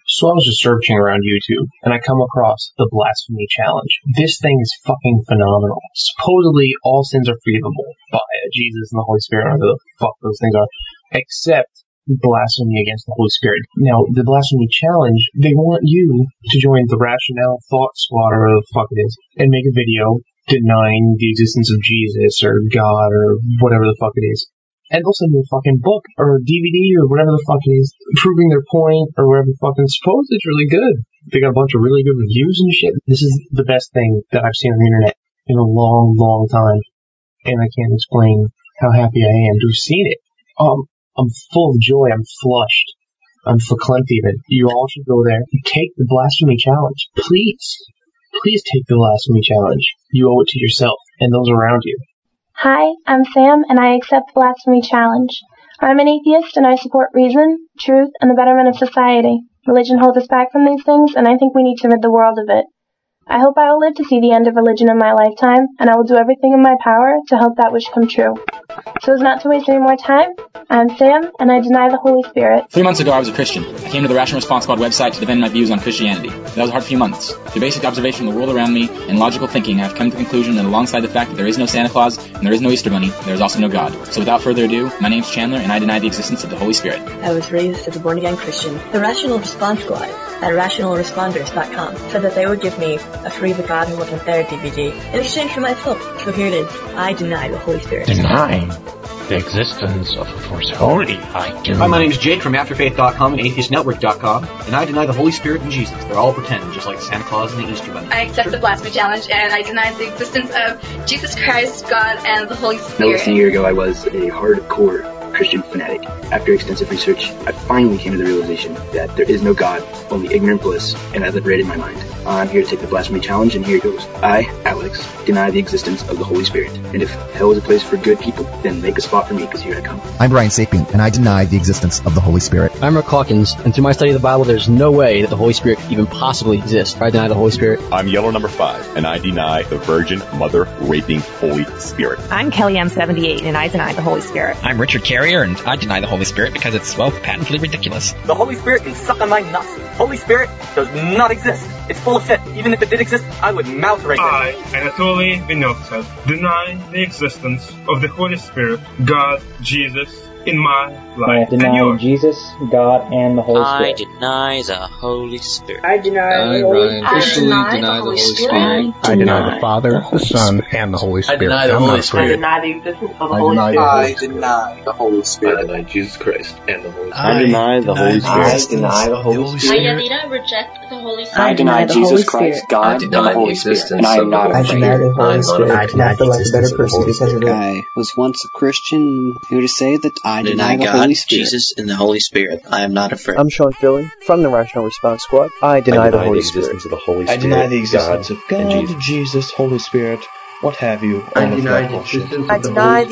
So I was just searching around YouTube, and I come across the Blasphemy Challenge. This thing is fucking phenomenal. Supposedly, all sins are forgivable by Jesus and the Holy Spirit, whatever the fuck those things are, except blasphemy against the Holy Spirit. Now, the Blasphemy Challenge, they want you to join the Rationale Thought Squad, or whatever the fuck it is, and make a video denying the existence of Jesus, or God, or whatever the fuck it is. And they'll send you a fucking book, or a DVD, or whatever the fuck it is, proving their point, or whatever the fuck. And suppose it's really good. They got a bunch of really good reviews and shit. This is the best thing that I've seen on the internet in a long, long time. And I can't explain how happy I am to have seen it. I'm full of joy. I'm flushed. I'm verklempt even. You all should go there and take the Blasphemy Challenge. Please. Please take the Blasphemy Challenge. You owe it to yourself and those around you. Hi, I'm Sam, and I accept the Blasphemy Challenge. I'm an atheist, and I support reason, truth, and the betterment of society. Religion holds us back from these things, and I think we need to rid the world of it. I hope I will live to see the end of religion in my lifetime, and I will do everything in my power to help that wish come true. So as not to waste any more time, I'm Sam, and I deny the Holy Spirit. 3 months ago, I was a Christian. I came to the Rational Response Squad website to defend my views on Christianity. That was a hard few months. Through basic observation of the world around me and logical thinking, I have come to the conclusion that alongside the fact that there is no Santa Claus and there is no Easter Bunny, there is also no God. So without further ado, my name's Chandler, and I deny the existence of the Holy Spirit. I was raised as a born-again Christian. The Rational Response Squad at RationalResponders.com said that they would give me a free The God Who Wasn't There DVD in exchange for my book. So here it is. I deny the Holy Spirit. Deny the existence of a force holy, I do. Hi, my name is Jake from AfterFaith.com and AtheistNetwork.com, and I deny the Holy Spirit and Jesus. They're all pretend, just like Santa Claus and the Easter Bunny. I accept the Blasphemy Challenge, and I deny the existence of Jesus Christ, God, and the Holy Spirit. Now, less than a year ago, I was a hardcore Christian fanatic. After extensive research, I finally came to the realization that there is no God, only ignorant bliss, and that liberated my mind. I'm here to take the Blasphemy Challenge, and here it goes. I, Alex, deny the existence of the Holy Spirit. And if hell is a place for good people, then make a spot for me, because here I come. I'm Brian Sapien, and I deny the existence of the Holy Spirit. I'm Rick Hawkins, and through my study of the Bible, there's no way that the Holy Spirit could even possibly exist. I deny the Holy Spirit. I'm Yellow Number 5, and I deny the Virgin Mother Raping Holy Spirit. I'm Kelly M78, and I deny the Holy Spirit. I'm Richard Carrier, and I deny the Holy Spirit because it's, well, patently ridiculous. The Holy Spirit can suck on my nuts. Holy Spirit does not exist. It's full of shit. Even if it did exist, I would mouth right now. I, Anatoly Vinovtsev, deny the existence of the Holy Spirit, God, Jesus, in my life. I deny Jesus, God, and the Holy Spirit. I deny the Holy Spirit. I deny the Holy Spirit. I deny the Holy Spirit. I deny the Father, the Son, and the Holy Spirit. I deny the Holy Spirit. I deny the existence of the Holy Spirit. I deny the Holy Spirit. I deny Jesus Christ and the Holy Spirit. I deny the Holy Spirit. I deny the Holy Spirit. I reject the Holy Spirit. I deny Jesus Christ, God, and the Holy Spirit. And I am not afraid. I deny the Holy Spirit. I do not feel like a better person because of it. I was once a Christian. Here to say that I deny the Holy Spirit. Jesus and the Holy Spirit. I am not afraid. I'm Sean Philly from the Rational Response Squad. I deny the Holy Spirit. I deny the existence of God, Jesus, Holy Spirit, what have you. I deny the existence of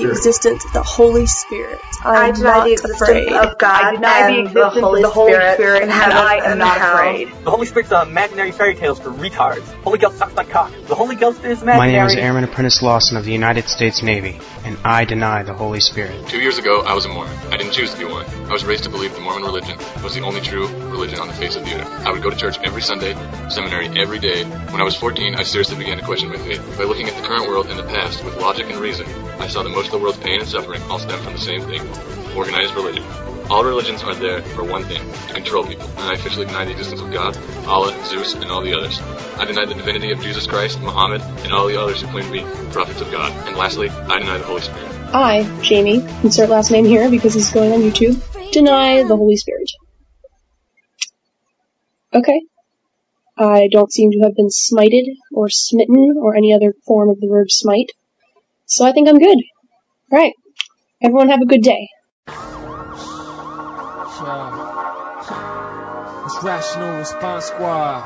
the Holy Spirit. I deny the existence of God and the Holy Spirit, and I am not afraid. The Holy Spirit's imaginary fairy tales for retards. Holy Ghost sucks my cock. The Holy Ghost is imaginary. My name is Airman Apprentice Lawson of the United States Navy, and I deny the Holy Spirit. 2 years ago, I was a Mormon. I didn't choose to be one. I was raised to believe the Mormon religion was the only true religion on the face of the earth. I would go to church every Sunday, seminary every day. When I was 14, I seriously began to question my faith. By looking at the current world and the past with logic and reason, I saw that most of the world's pain and suffering all stem from the same thing: organized religion. All religions are there for one thing: to control people. And I officially deny the existence of God, Allah, Zeus, and all the others. I deny the divinity of Jesus Christ, Muhammad, and all the others who claim to be prophets of God. And lastly, I deny the Holy Spirit. I, Jamie, insert last name here because this is going on YouTube, deny the Holy Spirit. Okay. I don't seem to have been smited or smitten or any other form of the verb smite. So I think I'm good. Alright. Everyone have a good day. It's Rational Response Squad.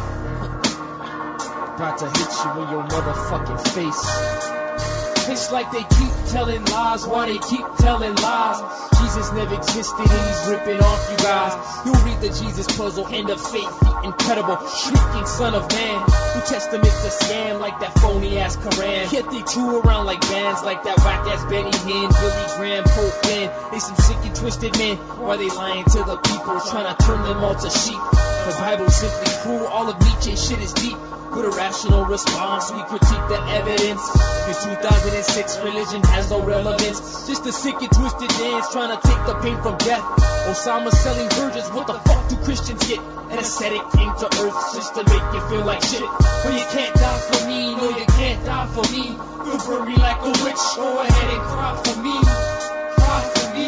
About to hit you in your motherfucking face. It's like they keep telling lies while they keep telling lies. Jesus never existed and he's ripping off you guys. You'll read the Jesus puzzle and the fake, the incredible, shrieking son of man. New Testament's a scam like that phony ass Quran. Yet they tour around like bands like that whack ass Benny Hinn, Billy Graham, Pope Ben. They some sick and twisted men while they lying to the people, trying to turn them all to sheep. The Bible's simply cruel, all of Nietzsche's shit is deep. With a rational response, we critique the evidence. In 2006, religion has no relevance. Just a sick and twisted dance trying to take the pain from death. Osama selling virgins, what the fuck do Christians get? An ascetic came to earth just to make you feel like shit. But you can't die for me, no you can't die for me. You'll burn me like a witch, go ahead and cry for me. Cry for me.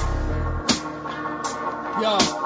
Yo.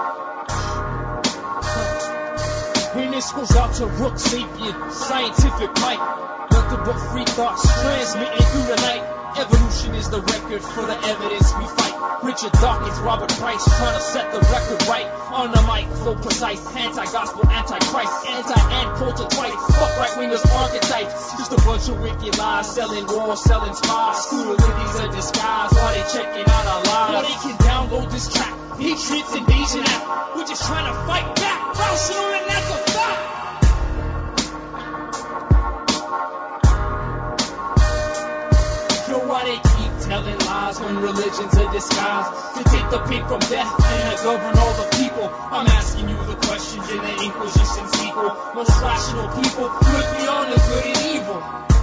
And this goes out to Rook Sapien, scientific mic. Nothing but free thoughts transmitting through the night. Evolution is the record for the evidence we fight. Richard Dawkins, Robert Price, trying to set the record right. On the mic, flow precise, anti-gospel, anti-Christ, anti-and culture twice. Fuck right-wingers archetypes. Just a bunch of wicked lies, selling war, selling spies. School of ladies are disguised while they checking out our lives. Now they can download this track. Patriots Invasion app. We're just trying to fight back. Rational and that's a fact. Yo, why they keep telling lies when religion's a disguise? To take the pain from death and to govern all the people. I'm asking you the questions in the Inquisition sequel. Most rational people look beyond the good and evil.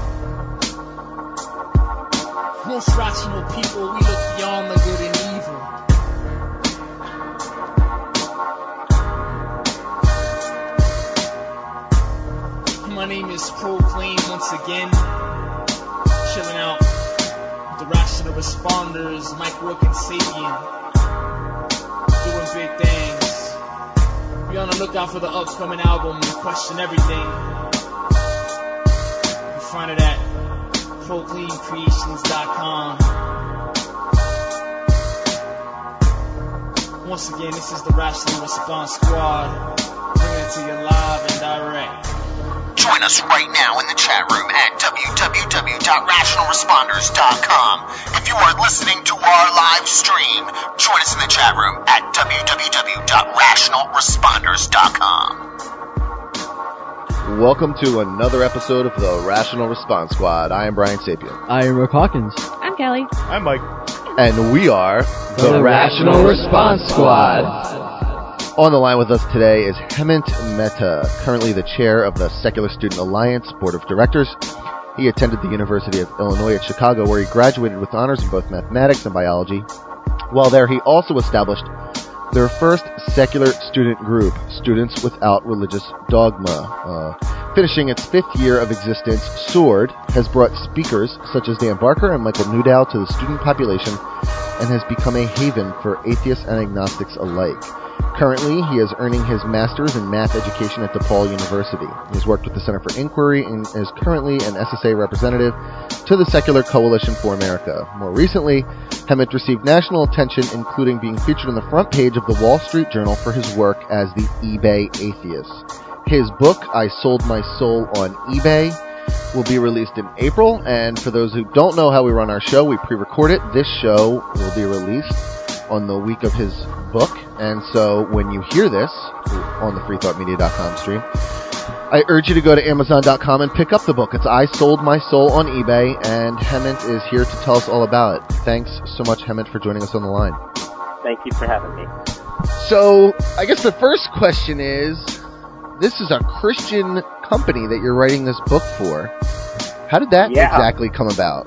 Most rational people, we look beyond the good and evil. My name is Proclaim once again. Chilling out with the Rational Responders, Mike Rook and Sapien. Doing big things. Be on the lookout for the upcoming album, Question Everything. You find it at ProclaimCreations.com. Once again, this is the Rational Response Squad. Bringing it to you live and direct. Join us right now in the chat room at www.rationalresponders.com. If you are listening to our live stream, join us in the chat room at www.rationalresponders.com. Welcome to another episode of the Rational Response Squad. I am Brian Sapien. I am Rick Hawkins. I'm Kelly. I'm Mike. And we are the Rational Response Squad. On the line with us today is Hemant Mehta, currently the chair of the Secular Student Alliance Board of Directors. He attended the University of Illinois at Chicago, where he graduated with honors in both mathematics and biology. While there, he also established their first secular student group, Students Without Religious Dogma. Finishing its 5th year of existence, SWORD has brought speakers such as Dan Barker and Michael Newdow to the student population and has become a haven for atheists and agnostics alike. Currently, he is earning his master's in math education at DePaul University. He has worked with the Center for Inquiry and is currently an SSA representative to the Secular Coalition for America. More recently, Hemant received national attention, including being featured on the front page of the Wall Street Journal for his work as the eBay atheist. His book, I Sold My Soul on eBay, will be released in April, and for those who don't know how we run our show, we pre-record it. This show will be released on the week of his book, and so when you hear this on the freethoughtmedia.com stream, I urge you to go to Amazon.com and pick up the book. It's I Sold My Soul on eBay, and Hemant is here to tell us all about it. Thanks so much, Hemant, for joining us on the line. Thank you for having me. So, I guess the first question is, this is a Christian company that you're writing this book for. How did that exactly come about?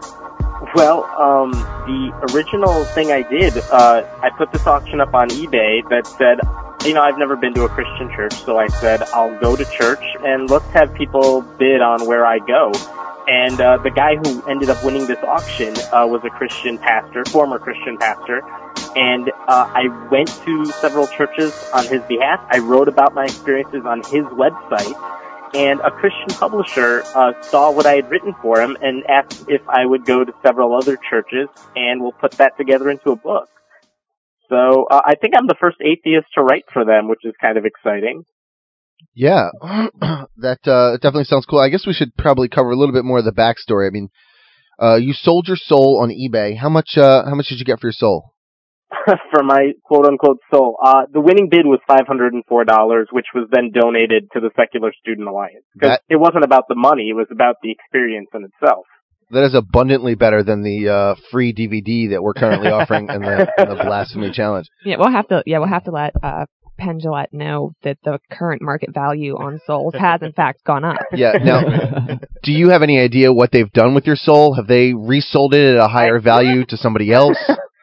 Well, the original thing I did, I put this auction up on eBay that said, I've never been to a Christian church, so I said, I'll go to church and let's have people bid on where I go. And the guy who ended up winning this auction was a Christian pastor, former Christian pastor, and I went to several churches on his behalf. I wrote about my experiences on his website, and a Christian publisher saw what I had written for him and asked if I would go to several other churches, and we'll put that together into a book. So I think I'm the first atheist to write for them, which is kind of exciting. Yeah, that definitely sounds cool. I guess we should probably cover a little bit more of the backstory. I mean, you sold your soul on eBay. How much did you get for your soul? For my quote-unquote soul. The winning bid was $504, which was then donated to the Secular Student Alliance. Because it wasn't about the money, it was about the experience in itself. That is abundantly better than the free DVD that we're currently offering in the Blasphemy Challenge. Yeah, we'll have to let Penn Jillette know that the current market value on souls has in fact gone up. Yeah. Now, do you have any idea what they've done with your soul? Have they resold it at a higher value to somebody else?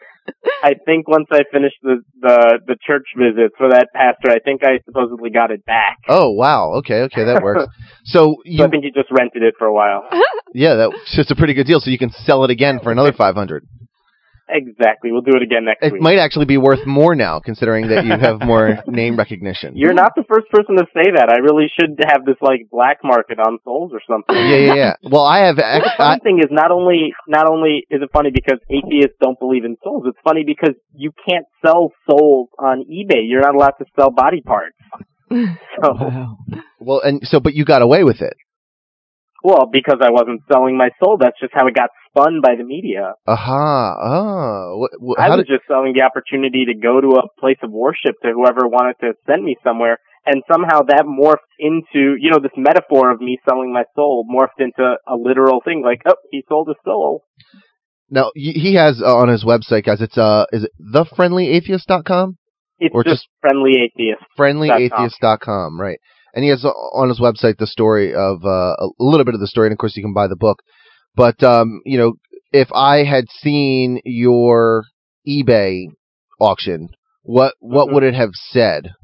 I think once I finished the church visits for that pastor, I think I supposedly got it back. Oh, wow. Okay, that works. So I think he just rented it for a while. Yeah, that's just a pretty good deal. So you can sell it again for another $500. Exactly. We'll do it again next week. It might actually be worth more now, considering that you have more name recognition. You're not the first person to say that. I really should have this like black market on souls or something. Yeah. Well, I have. The funny thing is, not only is it funny because atheists don't believe in souls. It's funny because you can't sell souls on eBay. You're not allowed to sell body parts. So, well, but you got away with it. Well, because I wasn't selling my soul. That's just how it got spun by the media. Aha. Oh. I was just selling the opportunity to go to a place of worship to whoever wanted to send me somewhere. And somehow that morphed into, this metaphor of me selling my soul morphed into a literal thing. Like, oh, he sold his soul. Now, he has on his website, guys, it's, is it thefriendlyatheist.com? It's just Friendly Atheist. Friendlyatheist.com, right. And he has on his website the story of a little bit of the story, and of course you can buy the book. But if I had seen your eBay auction, what would it have said?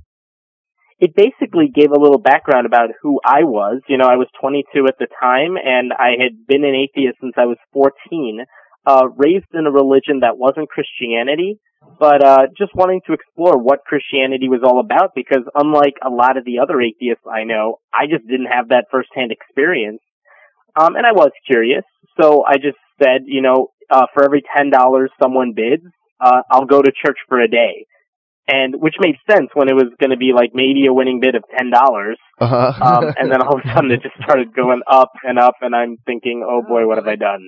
It basically gave a little background about who I was. I was 22 at the time, and I had been an atheist since I was 14, raised in a religion that wasn't Christianity. But just wanting to explore what Christianity was all about, because unlike a lot of the other atheists I know, I just didn't have that firsthand experience. And I was curious, so I just said, for every $10 someone bids, I'll go to church for a day. And which made sense when it was going to be like maybe a winning bid of $10. Uh-huh. And then all of a sudden it just started going up, and I'm thinking, oh boy, what have I done?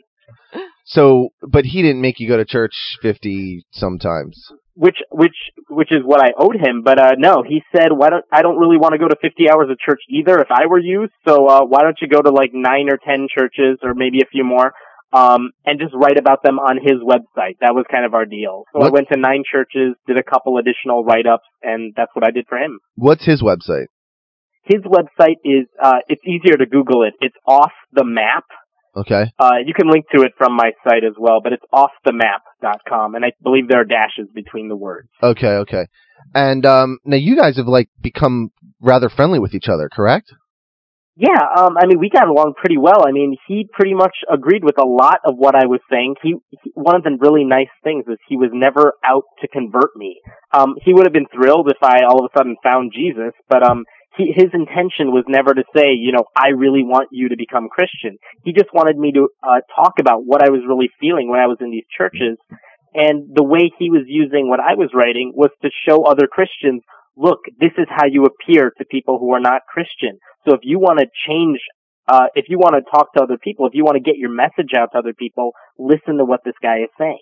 So, but he didn't make you go to church 50 sometimes. Which is what I owed him, but no, he said, I don't really want to go to 50 hours of church either if I were you, so why don't you go to like 9 or 10 churches or maybe a few more, and just write about them on his website. That was kind of our deal. So I went to 9 churches, did a couple additional write-ups, and that's what I did for him. What's his website? His website is, it's easier to Google it. It's Off the Map. Okay. You can link to it from my site as well, but it's offthemap.com, and I believe there are dashes between the words. Okay. And now you guys have become rather friendly with each other, correct? Yeah, we got along pretty well. He pretty much agreed with a lot of what I was saying. One of the really nice things is he was never out to convert me. He would have been thrilled if I all of a sudden found Jesus, but his intention was never to say, I really want you to become Christian. He just wanted me to talk about what I was really feeling when I was in these churches. And the way he was using what I was writing was to show other Christians, look, this is how you appear to people who are not Christian. So if you want to change, if you want to talk to other people, if you want to get your message out to other people, listen to what this guy is saying.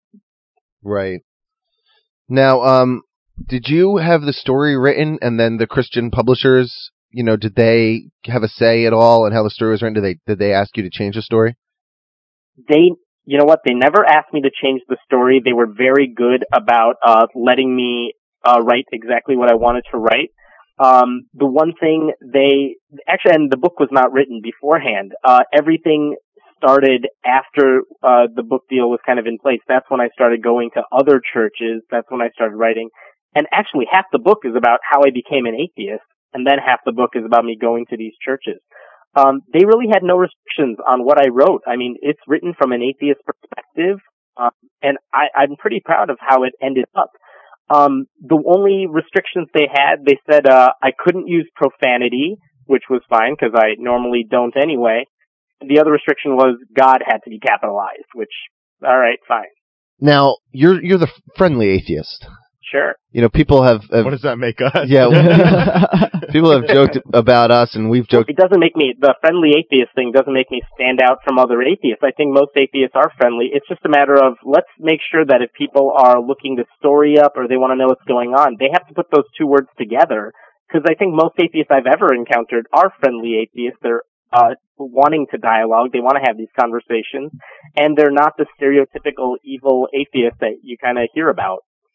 Right. Now, did you have the story written, and then the Christian publishers, did they have a say at all in how the story was written? Did they ask you to change the story? You know what? They never asked me to change the story. They were very good about letting me write exactly what I wanted to write. The one thing and the book was not written beforehand. Everything started after the book deal was kind of in place. That's when I started going to other churches. That's when I started writing. And actually, half the book is about how I became an atheist, and then half the book is about me going to these churches. They really had no restrictions on what I wrote. It's written from an atheist perspective, and I'm pretty proud of how it ended up. The only restrictions they said I couldn't use profanity, which was fine because I normally don't anyway. The other restriction was God had to be capitalized, which, all right, fine. Now, you're the friendly atheist. Sure. People have... What does that make us? Yeah. People have joked about us, and we've joked... It doesn't make me... The friendly atheist thing doesn't make me stand out from other atheists. I think most atheists are friendly. It's just a matter of, let's make sure that if people are looking to story up or they want to know what's going on, they have to put those two words together. Because I think most atheists I've ever encountered are friendly atheists. They're wanting to dialogue. They want to have these conversations. And they're not the stereotypical evil atheist that you kind of hear about.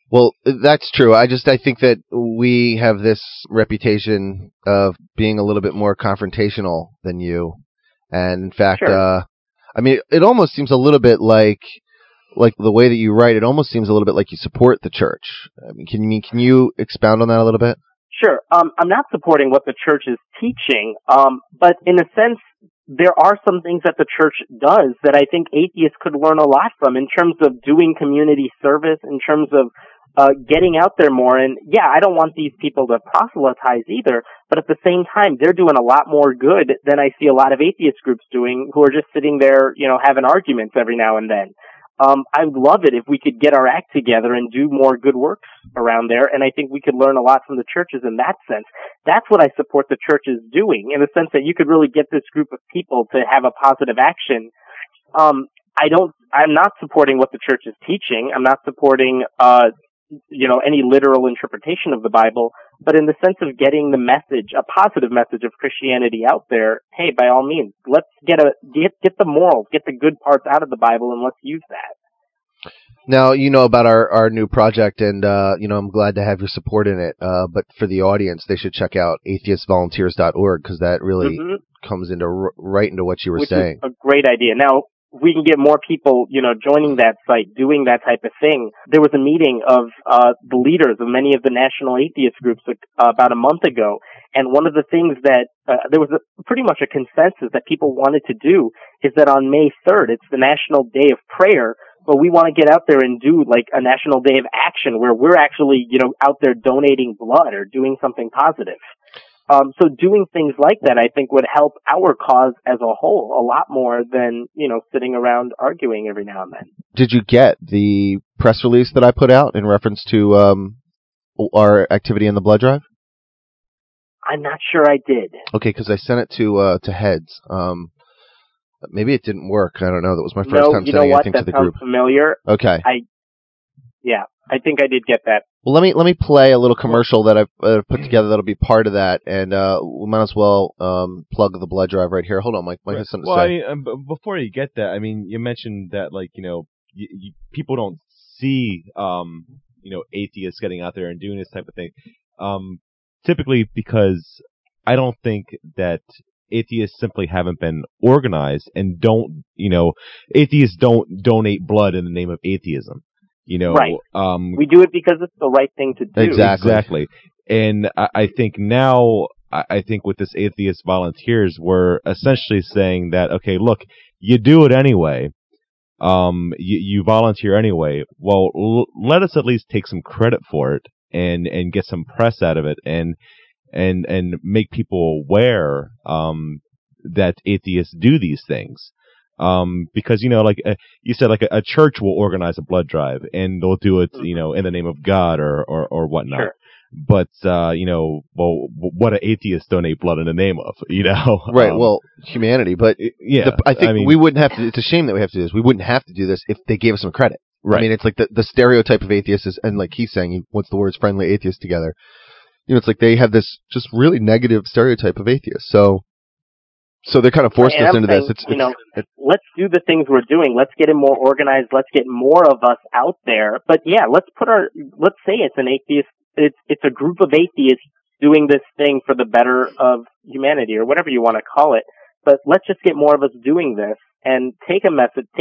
Well, that's true. I think that we have this reputation of being a little bit more confrontational than you. And in fact, Sure. it almost seems a little bit like the way that you write, it almost seems a little bit like you support the church. Can you expound on that a little bit? Sure. I'm not supporting what the church is teaching, but in a sense, there are some things that the church does that I think atheists could learn a lot from in terms of doing community service, in terms of getting out there more. And yeah, I don't want these people to proselytize either, but at the same time, they're doing a lot more good than I see a lot of atheist groups doing, who are just sitting there, having arguments every now and then. I would love it if we could get our act together and do more good works around there, and I think we could learn a lot from the churches in that sense. That's what I support the churches doing, in the sense that you could really get this group of people to have a positive action. I'm not supporting what the church is teaching. I'm not supporting, any literal interpretation of the Bible, but in the sense of getting the message, a positive message of Christianity out there, hey, by all means, let's get the morals, get the good parts out of the Bible, and let's use that. Now, you know about our new project, and, I'm glad to have your support in it, but for the audience, they should check out atheistvolunteers.org, because that really comes right into what you were saying. Which is a great idea. Now, we can get more people, joining that site, doing that type of thing. There was a meeting of the leaders of many of the national atheist groups about a month ago, and one of the things that there was pretty much a consensus that people wanted to do is that on May 3rd, it's the National Day of Prayer, but we want to get out there and do like a National Day of Action where we're actually, out there donating blood or doing something positive. So doing things like that, I think, would help our cause as a whole a lot more than, sitting around arguing every now and then. Did you get the press release that I put out in reference to our activity in the blood drive? I'm not sure I did. Okay, because I sent it to heads. Maybe it didn't work. I don't know. That was my first time sending anything to the group. That sounds familiar. Okay. I think I did get that. Well, let me play a little commercial that I've put together that'll be part of that, and we might as well plug the blood drive right here. Hold on, Mike has something to say. I mean, before you get that, I mean, you mentioned that, like, people don't see, atheists getting out there and doing this type of thing. Typically because I don't think that atheists simply haven't been organized and atheists don't donate blood in the name of atheism. Right. We do it because it's the right thing to do. Exactly. And I think now, with this Atheist Volunteers, we're essentially saying that, okay, look, you do it anyway. You volunteer anyway. Well, let us at least take some credit for it and get some press out of it and make people aware, that atheists do these things. Because, like you said, like a church will organize a blood drive and they'll do it, in the name of God or whatnot. Sure. But, what do atheists donate blood in the name of, Right. Well, humanity. But yeah, I think we wouldn't have to, it's a shame that we have to do this. We wouldn't have to do this if they gave us some credit. Right. I mean, it's like the stereotype of atheists is, and like he's saying, what's the words friendly atheists together? It's like they have this just really negative stereotype of atheists. So they're kind of forced us into this. Let's do the things we're doing. Let's get it more organized. Let's get more of us out there. But yeah, let's say it's an atheist. It's a group of atheists doing this thing for the better of humanity or whatever you want to call it. But let's just get more of us doing this and take a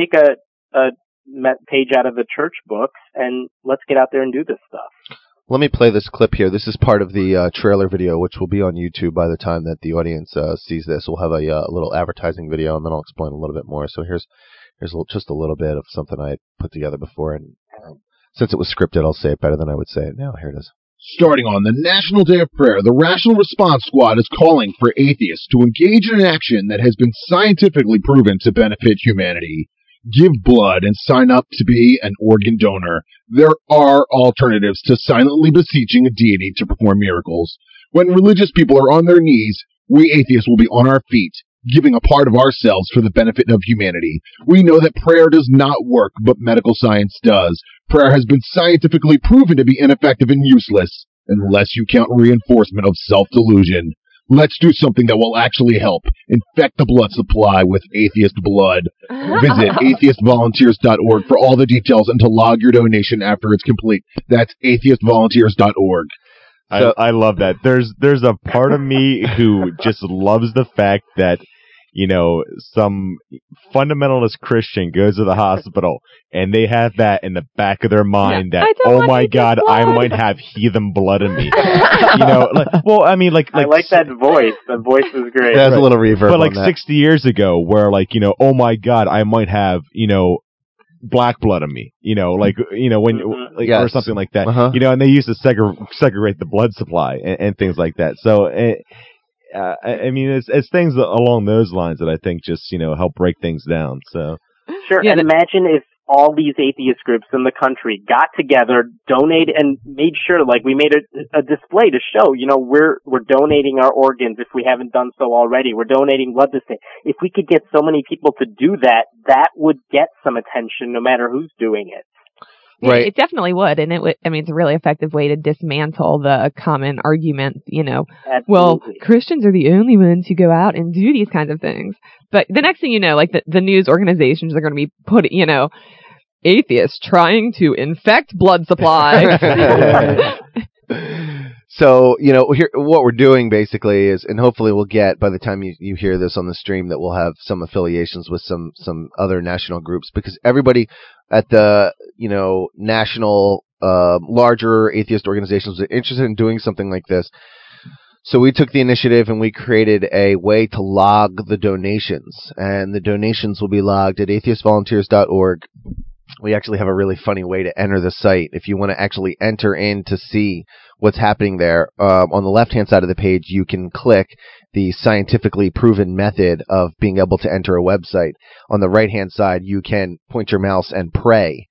page out of the church books and let's get out there and do this stuff. Let me play this clip here. This is part of the trailer video, which will be on YouTube by the time that the audience sees this. We'll have a little advertising video, and then I'll explain a little bit more. So here's just a little bit of something I put together before, and since it was scripted, I'll say it better than I would say it now. Here it is. Starting on the National Day of Prayer, the Rational Response Squad is calling for atheists to engage in an action that has been scientifically proven to benefit humanity. Give blood and sign up to be an organ donor. There are alternatives to silently beseeching a deity to perform miracles. When religious people are on their knees, we atheists will be on our feet, giving a part of ourselves for the benefit of humanity. We know that prayer does not work, but medical science does. Prayer has been scientifically proven to be ineffective and useless, unless you count reinforcement of self-delusion. Let's do something that will actually help. Infect the blood supply with atheist blood. Visit atheistvolunteers.org for all the details and to log your donation after it's complete. That's atheistvolunteers.org. I love that. There's a part of me who just loves the fact that, you know, some fundamentalist Christian goes to the hospital and they have that in the back of their mind that, oh my God, I might have heathen blood in me. You know, I like that voice. The voice is great. There's a little reverb. But like on that. 60 years ago, where like, you know, oh my God, I might have, you know, black blood in me, you know, like, you know, when, like, or something like that, you know, and they used to segregate the blood supply and things like that. So, I mean, it's things along those lines that I think just, you know, help break things down. So sure. And imagine if all these atheist groups in the country got together, donated, and made sure, like, we made a display to show, you know, we're donating our organs if we haven't done so already. We're donating blood this day. If we could get so many people to do that, that would get some attention no matter who's doing it. Right. It definitely would, and it's a really effective way to dismantle the common argument, you know, well, Christians are the only ones who go out and do these kinds of things. But the next thing you know, like the news organizations are going to be putting, you know, atheists trying to infect blood supply. So, you know, here, what we're doing basically is, and hopefully we'll get, by the time you hear this on the stream, that we'll have some affiliations with some other national groups, because everybody at the, you know, national, larger atheist organizations are interested in doing something like this. So we took the initiative and we created a way to log the donations, and the donations will be logged at atheistvolunteers.org. We actually have a really funny way to enter the site. If you want to actually enter in to see what's happening there, on the left-hand side of the page, you can click the scientifically proven method of being able to enter a website. On the right-hand side, you can point your mouse and pray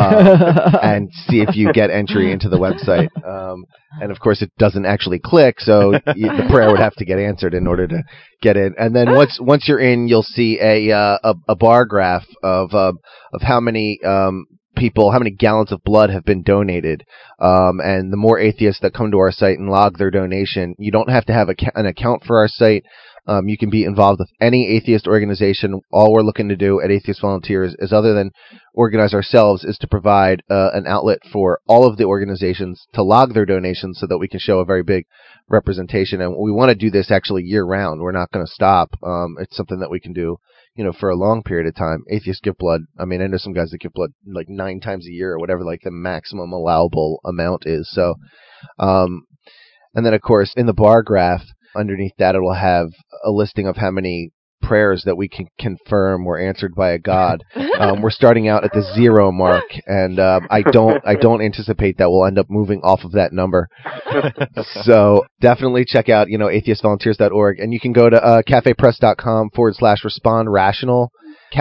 and see if you get entry into the website. And, of course, it doesn't actually click, so the prayer would have to get answered in order to get in. And then once you're in, you'll see a bar graph of how many people, how many gallons of blood have been donated. And the more atheists that come to our site and log their donation, you don't have to have an account for our site. You can be involved with any atheist organization. All we're looking to do at Atheist Volunteers is, other than organize ourselves, is to provide an outlet for all of the organizations to log their donations so that we can show a very big representation. And we want to do this actually year round. We're not going to stop. It's something that we can do, you know, for a long period of time. Atheists give blood. I mean, I know some guys that give blood like 9 times a year or whatever, like the maximum allowable amount is. So, and then of course in the bar graph underneath that, it will have a listing of how many prayers that we can confirm were answered by a god. We're starting out at the 0 mark, and I don't anticipate that we'll end up moving off of that number. So definitely check out, you know, atheistvolunteers.org, and you can go to cafepress.com/respond-rational,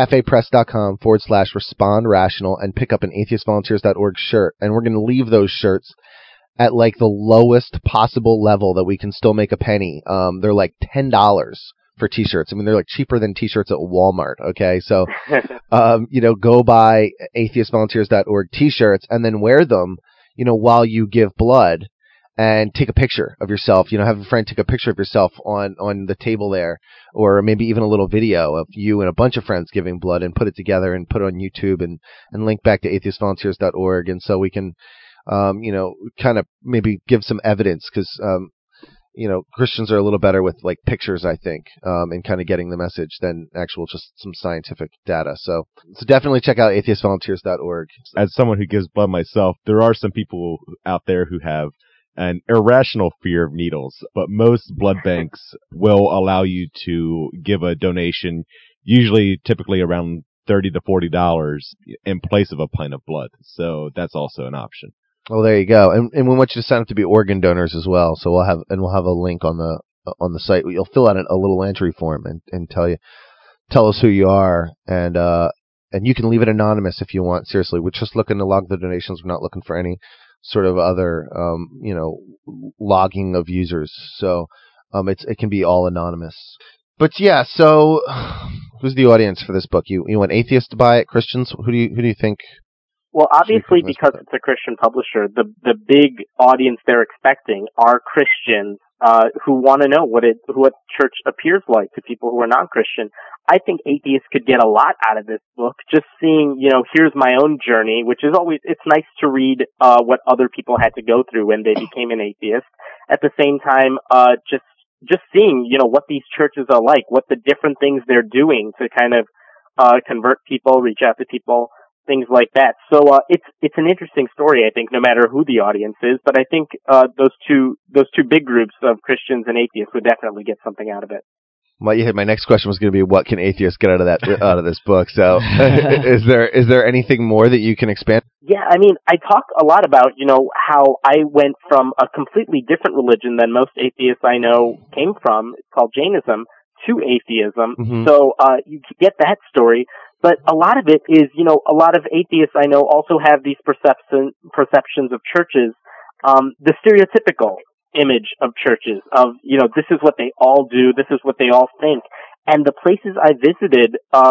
cafepress.com/respond-rational, and pick up an atheistvolunteers.org shirt. And we're going to leave those shirts at like the lowest possible level that we can still make a penny. They're like $10 for t-shirts. I mean, they're like cheaper than t-shirts at Walmart. Okay. So, you know, go buy atheistvolunteers.org t-shirts and then wear them, you know, while you give blood, and take a picture of yourself. You know, have a friend take a picture of yourself on the table there, or maybe even a little video of you and a bunch of friends giving blood, and put it together and put it on YouTube and link back to atheistvolunteers.org. And so we can, you know, kind of maybe give some evidence, because, you know, Christians are a little better with like pictures, I think, in kind of getting the message than actual just some scientific data. So definitely check out atheistvolunteers.org. As someone who gives blood myself, there are some people out there who have an irrational fear of needles, but most blood banks will allow you to give a donation, typically around $30 to $40 in place of a pint of blood. So that's also an option. Well, there you go. And we want you to sign up to be organ donors as well. So we'll have a link on the site. You'll fill out a little entry form and tell us who you are, and you can leave it anonymous if you want. Seriously, we're just looking to log the donations. We're not looking for any sort of other, you know, logging of users. So, it can be all anonymous. But yeah, so who's the audience for this book? You want atheists to buy it? Christians? Who do you think? Well, obviously, because it's a Christian publisher, the big audience they're expecting are Christians who want to know what church appears like to people who are non-Christian. I think atheists could get a lot out of this book, just seeing, here's my own journey, which is always, it's nice to read, what other people had to go through when they became an atheist. At the same time, just seeing, what these churches are like, what the different things they're doing to kind of, convert people, reach out to people, things like that. So, it's an interesting story, I think, no matter who the audience is, but I think, those two big groups of Christians and atheists would definitely get something out of it. Well, you hit my next question was going to be, what can atheists get out of this book? So, is there anything more that you can expand? Yeah, I mean, I talk a lot about, how I went from a completely different religion than most atheists I know came from. It's called Jainism, to atheism. Mm-hmm. So, you get that story. But a lot of it is, a lot of atheists I know also have these perceptions of churches, the stereotypical image of churches of, this is what they all do, this is what they all think. And the places I visited,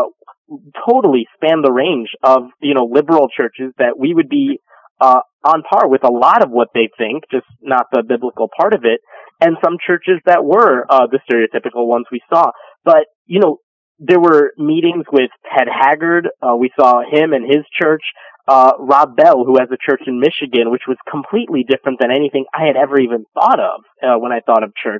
totally span the range of, liberal churches that we would be, on par with a lot of what they think, just not the biblical part of it. And some churches that were, the stereotypical ones we saw. But, there were meetings with Ted Haggard. We saw him and his church. Rob Bell, who has a church in Michigan, which was completely different than anything I had ever even thought of when I thought of church.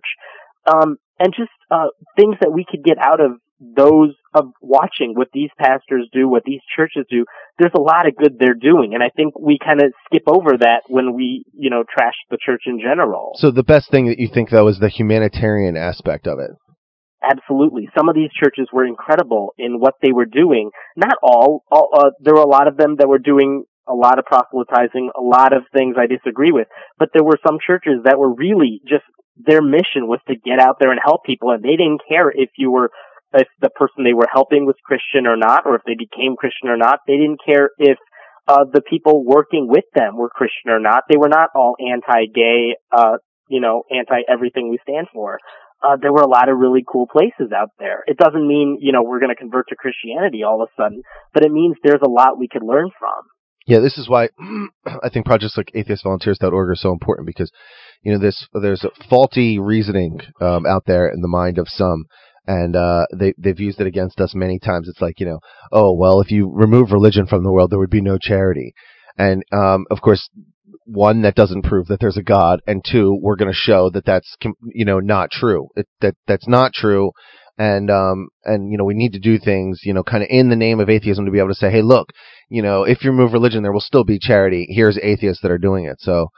And just things that we could get out of those, of watching what these pastors do, what these churches do. There's a lot of good they're doing, and I think we kind of skip over that when we, trash the church in general. So the best thing that you think, though, is the humanitarian aspect of it. Absolutely. Some of these churches were incredible in what they were doing. Not all. There were a lot of them that were doing a lot of proselytizing, a lot of things I disagree with. But there were some churches that were really just, their mission was to get out there and help people, and they didn't care if the person they were helping was Christian or not, or if they became Christian or not. They didn't care if the people working with them were Christian or not. They were not all anti-gay, anti-everything we stand for. There were a lot of really cool places out there. It doesn't mean, we're going to convert to Christianity all of a sudden, but it means there's a lot we could learn from. Yeah, this is why I think projects like atheistvolunteers.org are so important, because, there's a faulty reasoning out there in the mind of some, and they've used it against us many times. It's like, oh, well, if you remove religion from the world, there would be no charity. And, of course, one, that doesn't prove that there's a God, and two, we're going to show that that's, not true. That's not true. And we need to do things, kind of in the name of atheism to be able to say, hey, look, if you remove religion, there will still be charity. Here's atheists that are doing it. So,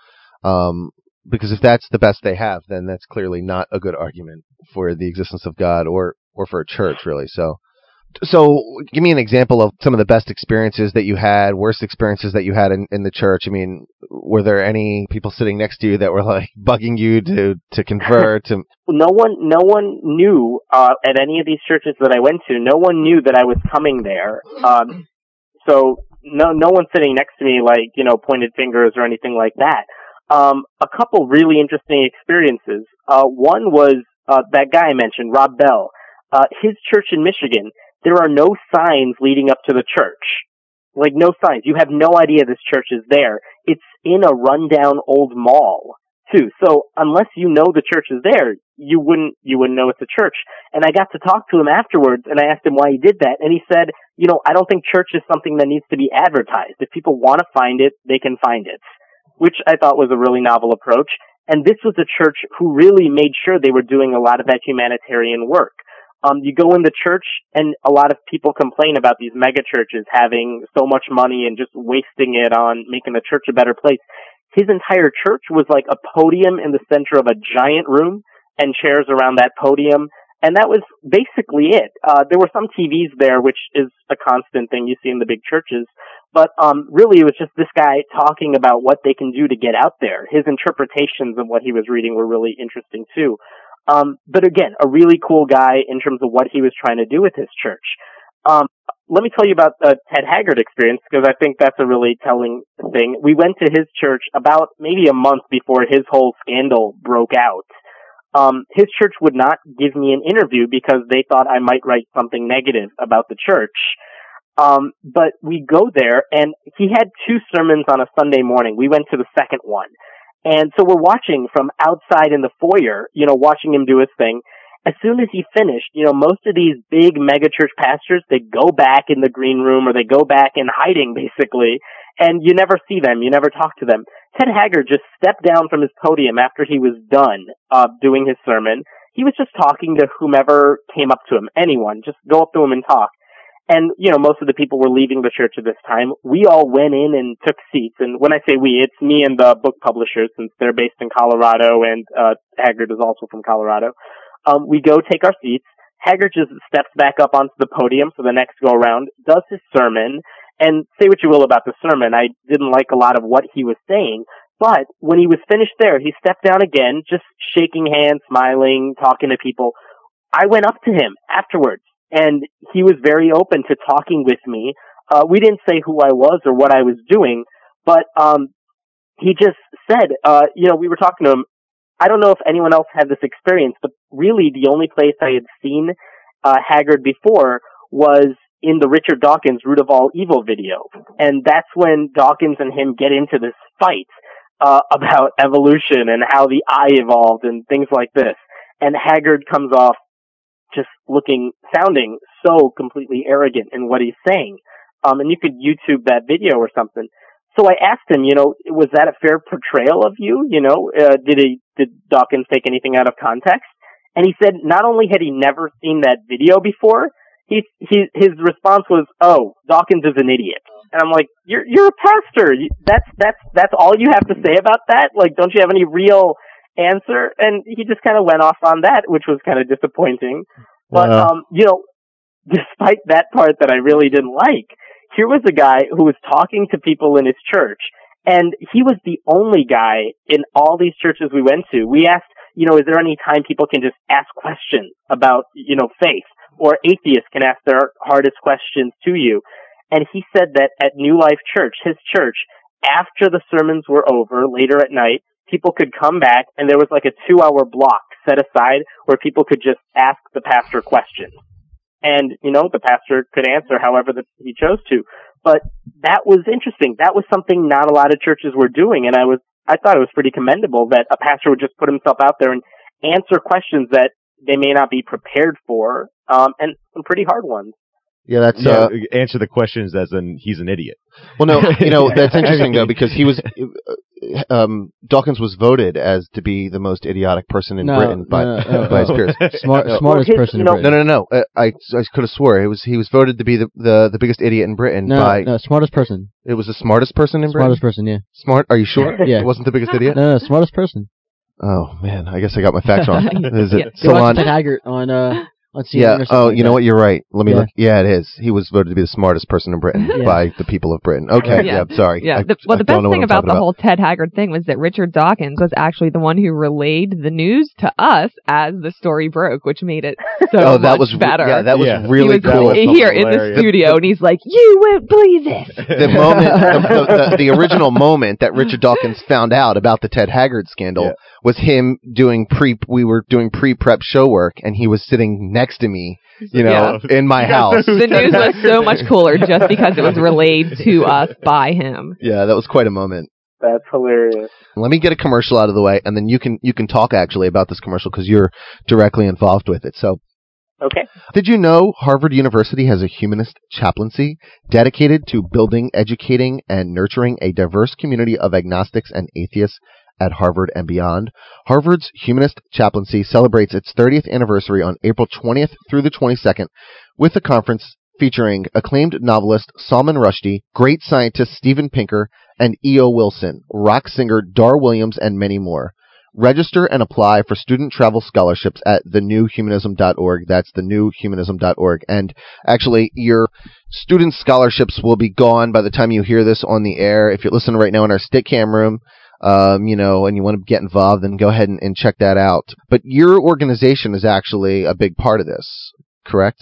because if that's the best they have, then that's clearly not a good argument for the existence of God or for a church, really. So give me an example of some of the best experiences that you had, worst experiences that you had in the church. I mean, were there any people sitting next to you that were like bugging you to convert? No one knew, at any of these churches that I went to, no one knew that I was coming there. So no one sitting next to me, like, pointed fingers or anything like that. A couple really interesting experiences. One was, that guy I mentioned, Rob Bell. His church in Michigan, there are no signs leading up to the church. Like, no signs. You have no idea this church is there. It's in a rundown old mall, too. So unless you know the church is there, you wouldn't know it's a church. And I got to talk to him afterwards, and I asked him why he did that. And he said, I don't think church is something that needs to be advertised. If people want to find it, they can find it, which I thought was a really novel approach. And this was a church who really made sure they were doing a lot of that humanitarian work. You go in the church, and a lot of people complain about these mega churches having so much money and just wasting it on making the church a better place. His entire church was like a podium in the center of a giant room and chairs around that podium, and that was basically it. There were some TVs there, which is a constant thing you see in the big churches, but really it was just this guy talking about what they can do to get out there. His interpretations of what he was reading were really interesting too. But again, a really cool guy in terms of what he was trying to do with his church. Let me tell you about the Ted Haggard experience, because I think that's a really telling thing. We went to his church about maybe a month before his whole scandal broke out. His church would not give me an interview because they thought I might write something negative about the church. But we go there, and he had two sermons on a Sunday morning. We went to the second one. And so we're watching from outside in the foyer, watching him do his thing. As soon as he finished, most of these big megachurch pastors, they go back in the green room or they go back in hiding, basically, and you never see them. You never talk to them. Ted Haggard just stepped down from his podium after he was done doing his sermon. He was just talking to whomever came up to him, anyone. Just go up to him and talk. And, most of the people were leaving the church at this time. We all went in and took seats. And when I say we, it's me and the book publishers, since they're based in Colorado and Haggard is also from Colorado. We go take our seats. Haggard just steps back up onto the podium for the next go around, does his sermon, and say what you will about the sermon. I didn't like a lot of what he was saying, but when he was finished there, he stepped down again, just shaking hands, smiling, talking to people. I went up to him afterwards, and he was very open to talking with me. We didn't say who I was or what I was doing, but he just said, we were talking to him. I don't know if anyone else had this experience, but really the only place I had seen Haggard before was in the Richard Dawkins Root of All Evil video. And that's when Dawkins and him get into this fight about evolution and how the eye evolved and things like this. And Haggard comes off just sounding so completely arrogant in what he's saying. And you could YouTube that video or something. So I asked him, was that a fair portrayal of you? Did Dawkins take anything out of context? And he said not only had he never seen that video before, his response was, "Oh, Dawkins is an idiot." And I'm like, "You're a pastor. That's all you have to say about that? Like, don't you have any real answer?" And he just kind of went off on that, which was kind of disappointing. But despite that part that I really didn't like, here was a guy who was talking to people in his church, and he was the only guy in all these churches we went to. We asked, is there any time people can just ask questions about, faith, or atheists can ask their hardest questions to you? And he said that at New Life Church, his church, after the sermons were over, later at night, people could come back, and there was like a 2-hour block set aside where people could just ask the pastor questions. And, the pastor could answer however he chose to. But that was interesting. That was something not a lot of churches were doing, and I thought it was pretty commendable that a pastor would just put himself out there and answer questions that they may not be prepared for, and some pretty hard ones. Yeah, that's answer the questions as in he's an idiot. Well, no, that's interesting though, because he was Dawkins was voted as to be the most idiotic person in Britain by his peers. Smartest person in Britain. No. I could have swore he was voted to be the biggest idiot in Britain by smartest person. It was the smartest person in Britain. Smartest person, yeah. Smart? Are you sure? Yeah. It wasn't the biggest idiot. No, smartest person. Oh man, I guess I got my facts wrong. Is it Salon Haggard on CNN yeah. Oh, you know what? You're right. Let me look. Yeah, it is. He was voted to be the smartest person in Britain by the people of Britain. Okay. Yeah. Sorry. Yeah. The best thing about the whole Ted Haggard thing was that Richard Dawkins was actually the one who relayed the news to us as the story broke, which made it so much better. Yeah, that was really cool. Here in the studio, and he's like, "You won't believe this." The moment, the original moment that Richard Dawkins found out about the Ted Haggard scandal was him doing we were doing pre-prep show work, and he was sitting next to me, in my house. The news was so much cooler just because it was relayed to us by him. Yeah, that was quite a moment. That's hilarious. Let me get a commercial out of the way, and then you can talk actually about this commercial because you're directly involved with it. So, okay. Did you know Harvard University has a humanist chaplaincy dedicated to building, educating, and nurturing a diverse community of agnostics and atheists at Harvard and beyond? Harvard's Humanist Chaplaincy celebrates its 30th anniversary on April 20th through the 22nd with a conference featuring acclaimed novelist Salman Rushdie, great scientist Steven Pinker, and E.O. Wilson, rock singer Dar Williams, and many more. Register and apply for student travel scholarships at thenewhumanism.org. That's thenewhumanism.org. And actually, your student scholarships will be gone by the time you hear this on the air. If you're listening right now in our Stickam room, and you want to get involved, then go ahead and check that out. But your organization is actually a big part of this, correct?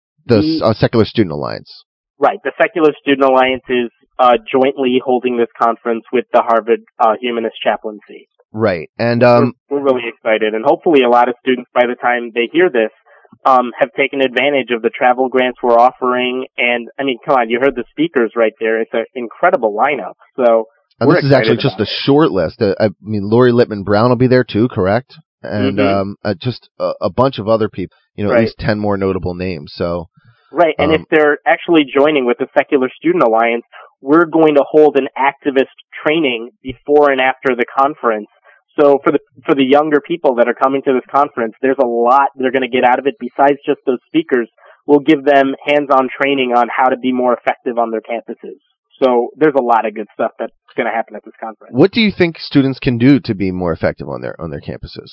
The Secular Student Alliance. Right. The Secular Student Alliance is jointly holding this conference with the Harvard Humanist Chaplaincy. Right. And we're really excited, and hopefully a lot of students, by the time they hear this, have taken advantage of the travel grants we're offering. And I mean, come on, you heard the speakers right there. It's an incredible lineup. So And this is actually just a short list. I mean, Lori Littman Brown will be there too, correct? And just a bunch of other people. You know, at least 10 more notable names. So. Right, and if they're actually joining with the Secular Student Alliance, we're going to hold an activist training before and after the conference. So for the younger people that are coming to this conference, there's a lot they're going to get out of it besides just those speakers. We'll give them hands-on training on how to be more effective on their campuses. So there's a lot of good stuff that's going to happen at this conference. What do you think students can do to be more effective on their campuses?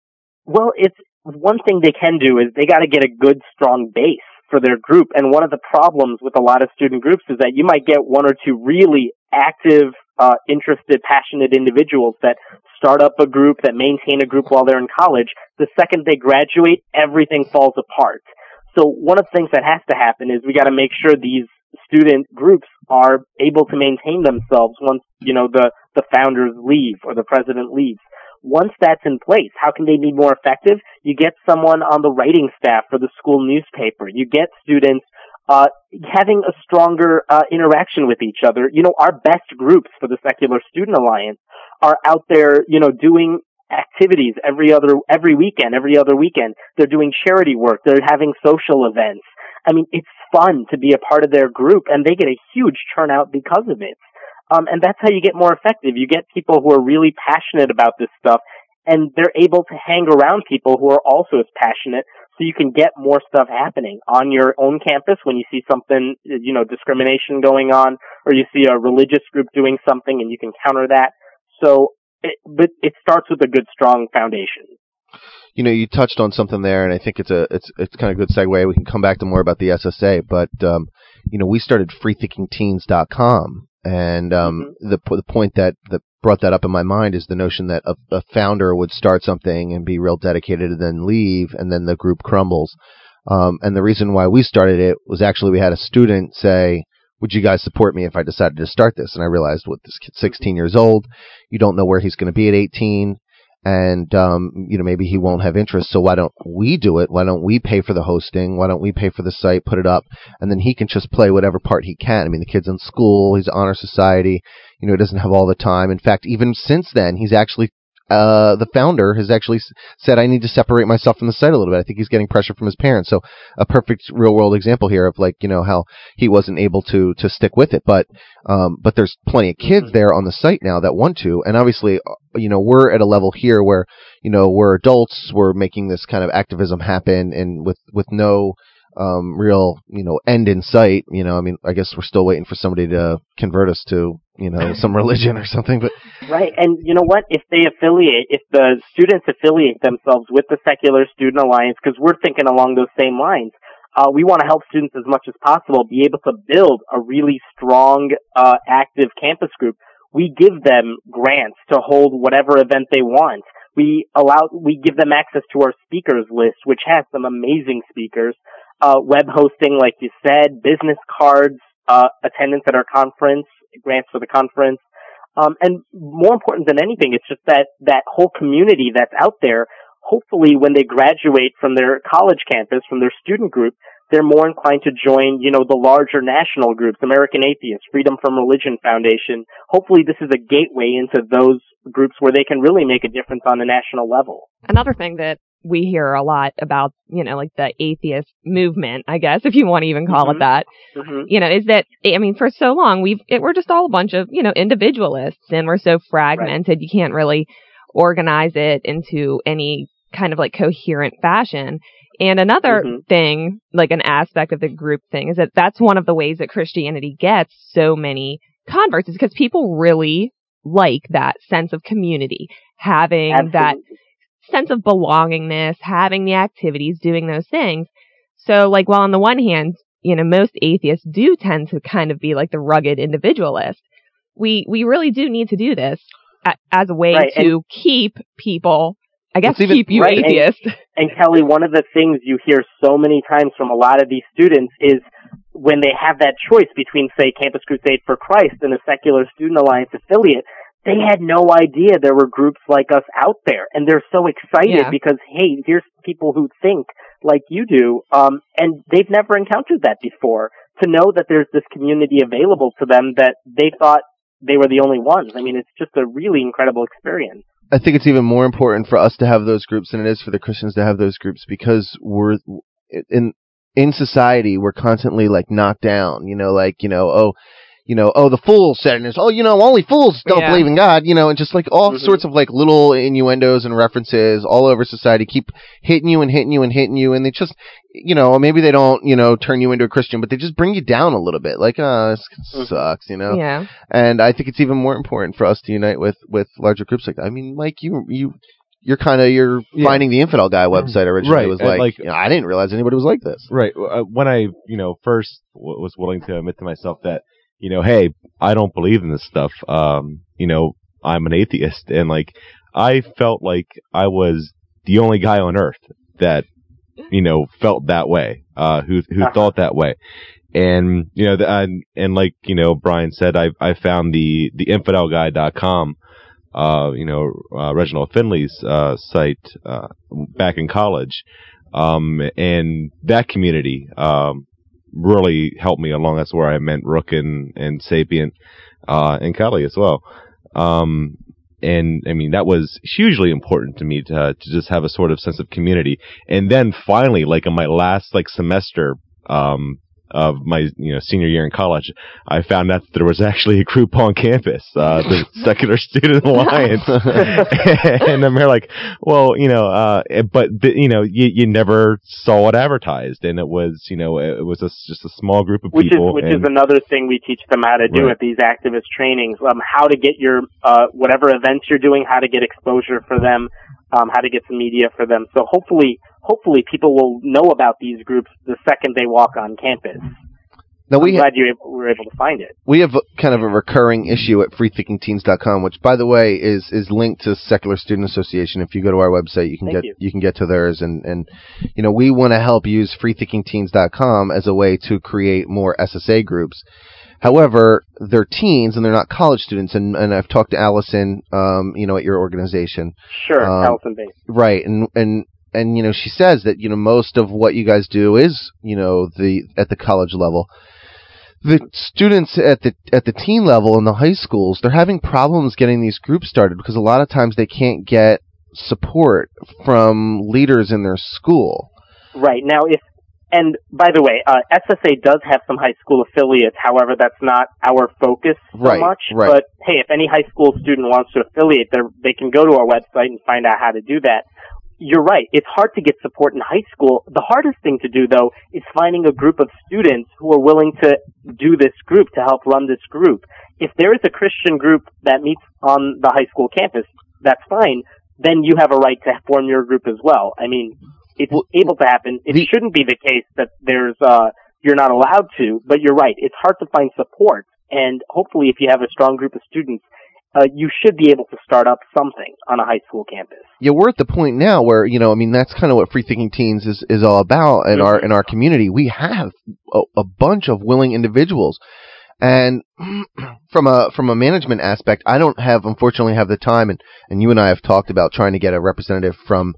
Well, it's one thing they can do is they got to get a good, strong base for their group. And one of the problems with a lot of student groups is that you might get one or two really active, interested, passionate individuals that start up a group, that maintain a group while they're in college. The second they graduate, everything falls apart. So one of the things that has to happen is we got to make sure these student groups are able to maintain themselves once, you know, the founders leave or the president leaves. Once that's in place, how can they be more effective? You get someone on the writing staff for the school newspaper. You get students having a stronger interaction with each other. You know, our best groups for the Secular Student Alliance are out there, you know, doing activities every other weekend. They're doing charity work. They're having social events. I mean, it's fun to be a part of their group, and they get a huge turnout because of it. And that's how you get more effective. You get people who are really passionate about this stuff, and they're able to hang around people who are also as passionate, so you can get more stuff happening on your own campus when you see something, you know, discrimination going on, or you see a religious group doing something and you can counter that. So, but it starts with a good, strong foundation. You know, you touched on something there, and I think it's kind of a good segue. We can come back to more about the SSA, but you know, we started freethinkingteens.com, and the point that brought that up in my mind is the notion that a founder would start something and be real dedicated and then leave, and then the group crumbles. And the reason why we started it was actually we had a student say, would you guys support me if I decided to start this? And I realized, this kid's 16 years old. You don't know where he's going to be at 18. And, you know, maybe he won't have interest. So why don't we do it? Why don't we pay for the hosting? Why don't we pay for the site, put it up, and then he can just play whatever part he can. I mean, the kid's in school, he's honor society, you know, he doesn't have all the time. In fact, even since then, he's actually, the founder has actually said, I need to separate myself from the site a little bit. I think he's getting pressure from his parents. So a perfect real world example here of, like, you know, how he wasn't able to stick with it. But there's plenty of kids there on the site now that want to. And obviously, you know, we're at a level here where, you know, we're adults, we're making this kind of activism happen, and with no real, you know, end in sight. You know, I mean, I guess we're still waiting for somebody to convert us to, you know, some religion or something. But right, and you know what? If the students affiliate themselves with the Secular Student Alliance, because we're thinking along those same lines, we want to help students as much as possible be able to build a really strong, active campus group. We give them grants to hold whatever event they want. We give them access to our speakers list, which has some amazing speakers. Web hosting, like you said, business cards, attendance at our conference, grants for the conference. And more important than anything, it's just that whole community that's out there. Hopefully when they graduate from their college campus, from their student group, they're more inclined to join, you know, the larger national groups, American Atheists, Freedom from Religion Foundation. Hopefully this is a gateway into those groups where they can really make a difference on a national level. Another thing that we hear a lot about, you know, like the atheist movement, I guess, if you want to even call it that, you know, is that, I mean, for so long, we're just all a bunch of, you know, individualists, and we're so fragmented, you can't really organize it into any kind of like coherent fashion. And another thing, like an aspect of the group thing, is that that's one of the ways that Christianity gets so many converts, is because people really like that sense of community, having that sense of belongingness, having the activities, doing those things. So, like, while on the one hand, you know, most atheists do tend to kind of be like the rugged individualist, we really do need to do this as a way to keep people, I guess, keep you atheist. And Kelly, one of the things you hear so many times from a lot of these students is when they have that choice between, say, Campus Crusade for Christ and a Secular Student Alliance affiliate, they had no idea there were groups like us out there. And they're so excited because, hey, here's people who think like you do. And they've never encountered that before. To know that there's this community available to them that they thought they were the only ones. I mean, it's just a really incredible experience. I think it's even more important for us to have those groups than it is for the Christians to have those groups, because we're in society, we're constantly like knocked down, the fool said this, only fools don't believe in God, and just like all sorts of like little innuendos and references all over society keep hitting you, and they just, maybe they don't, turn you into a Christian, but they just bring you down a little bit, like, this sucks, Yeah. And I think it's even more important for us to unite with larger groups like that. I mean, Mike, you're finding the Infidel Guy website originally. Right. It was like I didn't realize anybody was like this. Right. When I, first was willing to admit to myself that, hey, I don't believe in this stuff. I'm an atheist, and like I felt like I was the only guy on earth that, felt that way, who thought that way. And, and like, Brian said, I found the infidelguy.com, Reginald Finley's, site, back in college. And that community, really helped me along. That's where I met Rook and Sapient, and Kelly as well. And I mean, that was hugely important to me to just have a sort of sense of community. And then finally, like in my last semester, of my senior year in college, I found out that there was actually a group on campus, the Secular Student Alliance, and I'm here like, well, you never saw it advertised, and it was just a small group of people, which is another thing we teach them how to do at these activist trainings, how to get your whatever events you're doing, how to get exposure for them, how to get some media for them. So hopefully people will know about these groups the second they walk on campus. Now I'm glad you were able to find it. We have kind of a recurring issue at freethinkingteens.com, which, by the way, is linked to Secular Student Association. If you go to our website, you can get to theirs, and we want to help use freethinkingteens.com as a way to create more SSA groups. However, they're teens and they're not college students, and I've talked to Allison, at your organization. Sure, Allison Bates. Right, and she says that most of what you guys do is at the college level. The students at the teen level in the high schools, they're having problems getting these groups started because a lot of times they can't get support from leaders in their school. Right. Now, and by the way, SSA does have some high school affiliates. However, that's not our focus so much. Right. But hey, if any high school student wants to affiliate, they can go to our website and find out how to do that. You're right. It's hard to get support in high school. The hardest thing to do, though, is finding a group of students who are willing to do this group, to help run this group. If there is a Christian group that meets on the high school campus, that's fine. Then you have a right to form your group as well. I mean, it's able to happen. It shouldn't be the case that you're not allowed to, but you're right. It's hard to find support. And hopefully if you have a strong group of students, you should be able to start up something on a high school campus. Yeah, we're at the point now where, that's kind of what Free Thinking Teens is all about in our community. We have a bunch of willing individuals. And from a management aspect, I don't unfortunately have the time, and you and I have talked about trying to get a representative from,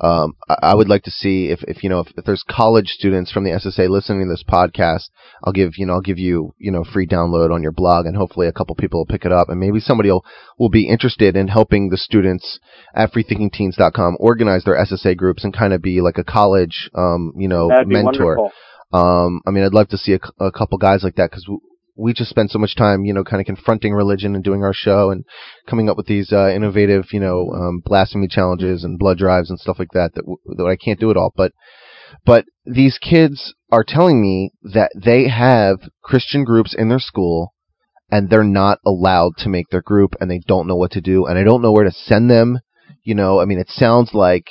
I would like to see if there's college students from the SSA listening to this podcast, I'll give you free download on your blog, and hopefully a couple people will pick it up, and maybe somebody will be interested in helping the students at freethinkingteens.com organize their SSA groups and kind of be like a college, That'd be mentor. Wonderful. I'd love to see a couple guys like that, because we just spend so much time, kind of confronting religion and doing our show and coming up with these innovative, blasphemy challenges and blood drives and stuff like that I can't do it all. But these kids are telling me that they have Christian groups in their school and they're not allowed to make their group, and they don't know what to do, and I don't know where to send them. It sounds like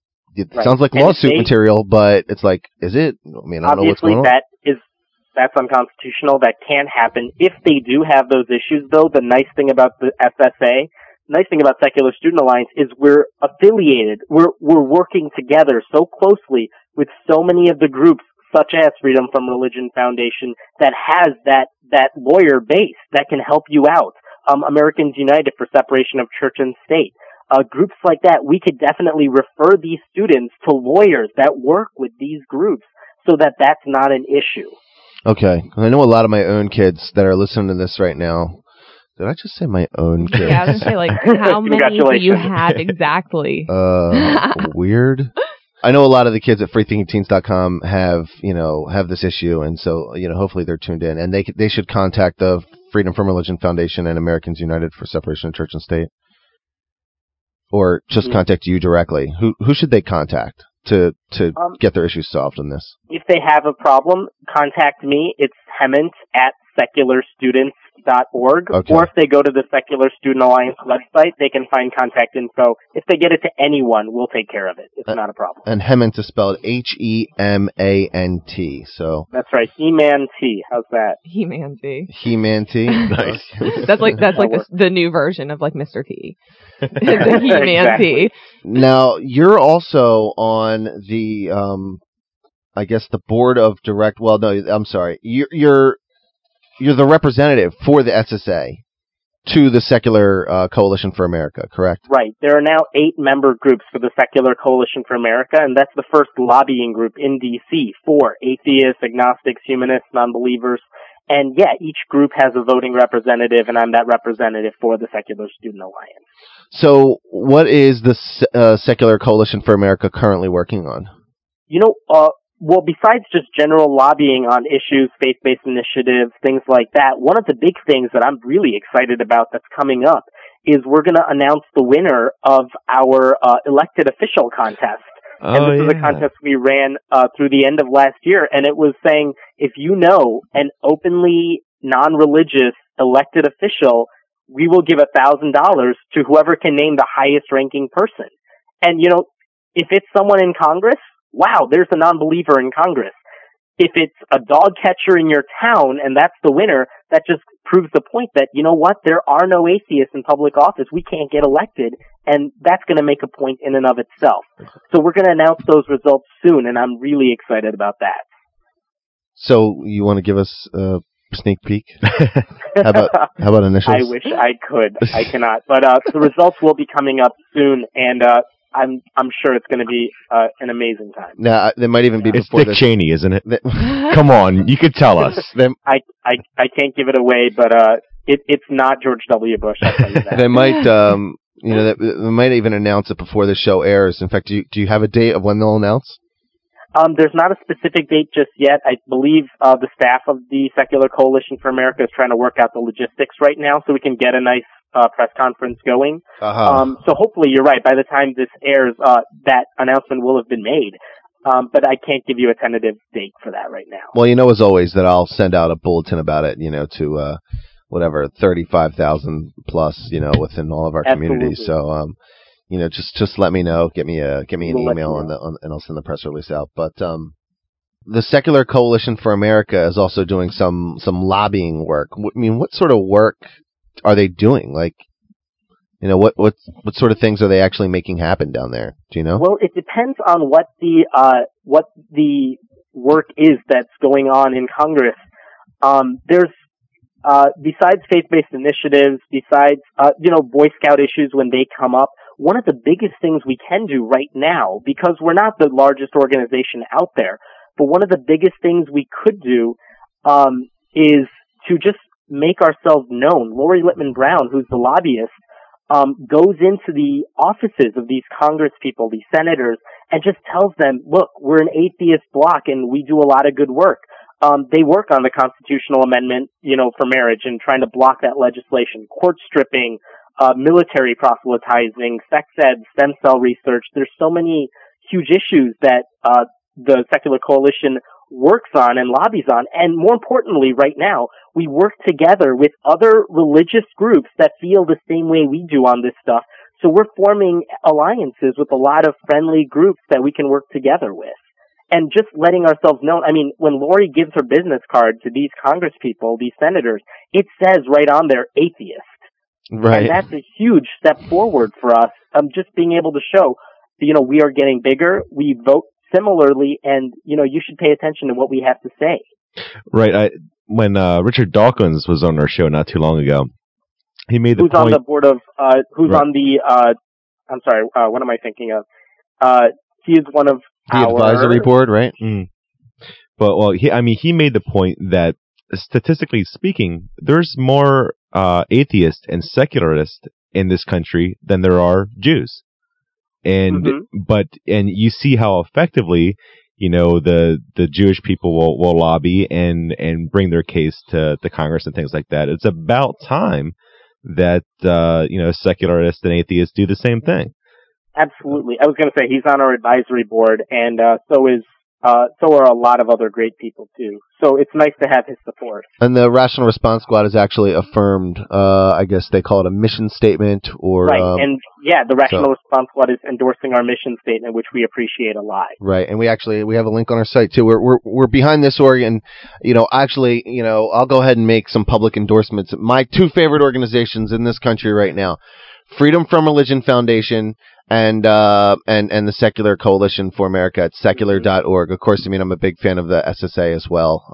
lawsuit material, but it's like, is it? I don't know what's going on. That's unconstitutional. That can happen. If they do have those issues, though, the nice thing about the SSA, nice thing about Secular Student Alliance is we're affiliated. We're working together so closely with so many of the groups, such as Freedom from Religion Foundation, that has that lawyer base that can help you out. Americans United for Separation of Church and State. Groups like that, we could definitely refer these students to lawyers that work with these groups so that that's not an issue. Okay. I know a lot of my own kids that are listening to this right now, Did I just say my own kids? Yeah, I was going to say, like, how many do you have exactly? Weird. I know a lot of the kids at freethinkingteens.com have this issue, and so, hopefully they're tuned in. And they should contact the Freedom from Religion Foundation and Americans United for Separation of Church and State. Or just contact you directly. Who should they contact to get their issues solved on this? If they have a problem, contact me. It's Hemant at secularstudents.org. Okay. Or if they go to the Secular Student Alliance website, they can find contact info. If they get it to anyone, we'll take care of it. It's not a problem. And Hemant is spelled Hemant. So that's right. He-Man-T. How's that? He-Man-T. He-Man-T. Nice. That's like the new version of like Mr. T. The He-Man-T. Now, you're also on the I guess the board of direct. Well, no, I'm sorry. You're the representative for the SSA to the Secular Coalition for America, correct? Right. There are now 8 member groups for the Secular Coalition for America, and that's the first lobbying group in D.C. for atheists, agnostics, humanists, non-believers. And yeah, each group has a voting representative, and I'm that representative for the Secular Student Alliance. So what is the Secular Coalition for America currently working on? Well, besides just general lobbying on issues, faith-based initiatives, things like that, one of the big things that I'm really excited about that's coming up is we're going to announce the winner of our elected official contest. And this is a contest we ran through the end of last year, and it was saying, if you know an openly non-religious elected official, we will give $1,000 to whoever can name the highest-ranking person. And, if it's someone in Congress, wow, there's a non-believer in Congress. If it's a dog catcher in your town and that's the winner, that just proves the point that, there are no atheists in public office. We can't get elected, and that's going to make a point in and of itself. So we're going to announce those results soon, and I'm really excited about that. So you want to give us a sneak peek? How about initials? I wish I could. I cannot. But the results will be coming up soon, and I'm sure it's going to be an amazing time. Now, there might even be before It's Dick Cheney, isn't it? Come on, you could tell us. I can't give it away, but it's not George W. Bush. I'll tell you that. They might, they might even announce it before the show airs. In fact, do you have a date of when they'll announce? There's not a specific date just yet. I believe the staff of the Secular Coalition for America is trying to work out the logistics right now, so we can get a nice press conference going. So hopefully you're right. By the time this airs, that announcement will have been made. But I can't give you a tentative date for that right now. Well, as always, that I'll send out a bulletin about it, to whatever 35,000 plus, within all of our communities. So, just let me know. Get me an email and I'll send the press release out. But the Secular Coalition for America is also doing some lobbying work. What sort of work are they doing? Like, what sort of things are they actually making happen down there? Do you know? Well, it depends on what the work is that's going on in Congress. There's besides faith-based initiatives, besides Boy Scout issues when they come up, one of the biggest things we can do right now, because we're not the largest organization out there, but one of the biggest things we could do is to just make ourselves known. Lori Littman Brown, who's the lobbyist, goes into the offices of these Congress people, these senators, and just tells them, look, we're an atheist bloc and we do a lot of good work. They work on the constitutional amendment, for marriage and trying to block that legislation, court stripping, military proselytizing, sex ed, stem cell research. There's so many huge issues that the Secular Coalition works on and lobbies on. And more importantly, right now, we work together with other religious groups that feel the same way we do on this stuff. So we're forming alliances with a lot of friendly groups that we can work together with. And just letting ourselves know, when Lori gives her business card to these Congress people, these senators, it says right on there, atheist. Right. And that's a huge step forward for us. Just being able to show, we are getting bigger, we vote similarly, and, you should pay attention to what we have to say. Right. When Richard Dawkins was on our show not too long ago, he made the point... Who's on the board of... on the... I'm sorry, what am I thinking of? He is one of the advisory board, right? Mm. But, he made the point that, statistically speaking, there's more atheists and secularists in this country than there are Jews. And and you see how effectively, the Jewish people will lobby and bring their case to Congress and things like that. It's about time that secularists and atheists do the same thing. Absolutely. I was going to say he's on our advisory board, and so are a lot of other great people too. So it's nice to have his support. And the Rational Response Squad has actually affirmed, I guess they call it a mission statement, or right. And the Rational Response Squad is endorsing our mission statement, which we appreciate a lot. Right, and we have a link on our site too. We're behind this org, and I'll go ahead and make some public endorsements. My two favorite organizations in this country right now: Freedom From Religion Foundation and the Secular Coalition for America at secular.org. Of course, I'm a big fan of the SSA as well.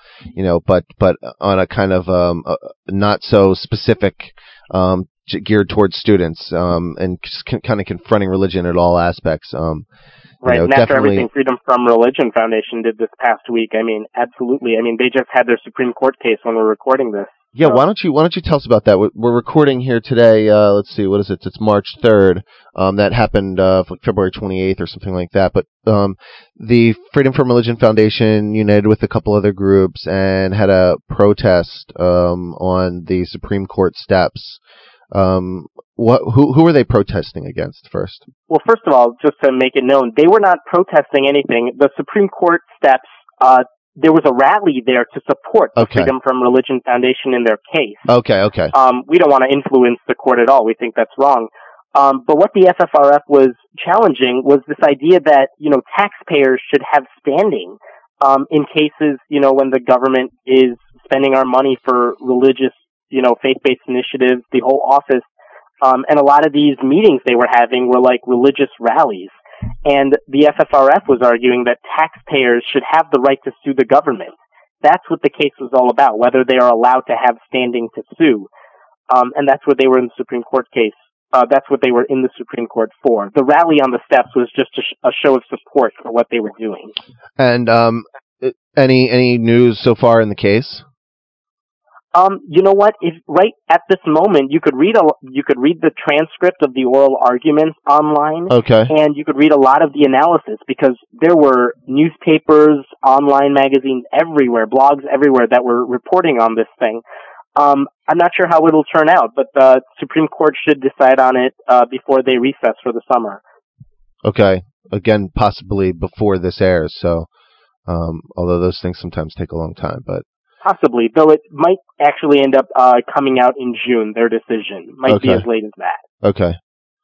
But on a kind of not so specific geared towards students and kind of confronting religion at all aspects. Right, and after everything Freedom From Religion Foundation did this past week, absolutely. They just had their Supreme Court case when we're recording this. Yeah, why don't you tell us about that? We're recording here today. Let's see, what is it? It's March 3rd. That happened February 28th or something like that. But the Freedom From Religion Foundation united with a couple other groups and had a protest on the Supreme Court steps. Who were they protesting against first? Well, first of all, just to make it known, they were not protesting anything. The Supreme Court steps, there was a rally there to support the Freedom From Religion Foundation in their case. Okay. We don't want to influence the court at all. We think that's wrong. But what the FFRF was challenging was this idea that, taxpayers should have standing, in cases, when the government is spending our money for religious, faith-based initiatives, the whole office. And a lot of these meetings they were having were like religious rallies. And the FFRF was arguing that taxpayers should have the right to sue the government. That's what the case was all about, whether they are allowed to have standing to sue. And that's what they were in the Supreme Court case. That's what they were in the Supreme Court for. The rally on the steps was just a show of support for what they were doing. And any news so far in the case? You know what? If right at this moment, you could read the transcript of the oral arguments online. Okay. And you could read a lot of the analysis because there were newspapers, online magazines everywhere, blogs everywhere that were reporting on this thing. I'm not sure how it'll turn out, but the Supreme Court should decide on it before they recess for the summer. Okay. Again, possibly before this airs. So, although those things sometimes take a long time, but. Possibly, though it might actually end up coming out in June, their decision. Might be as late as that. Okay.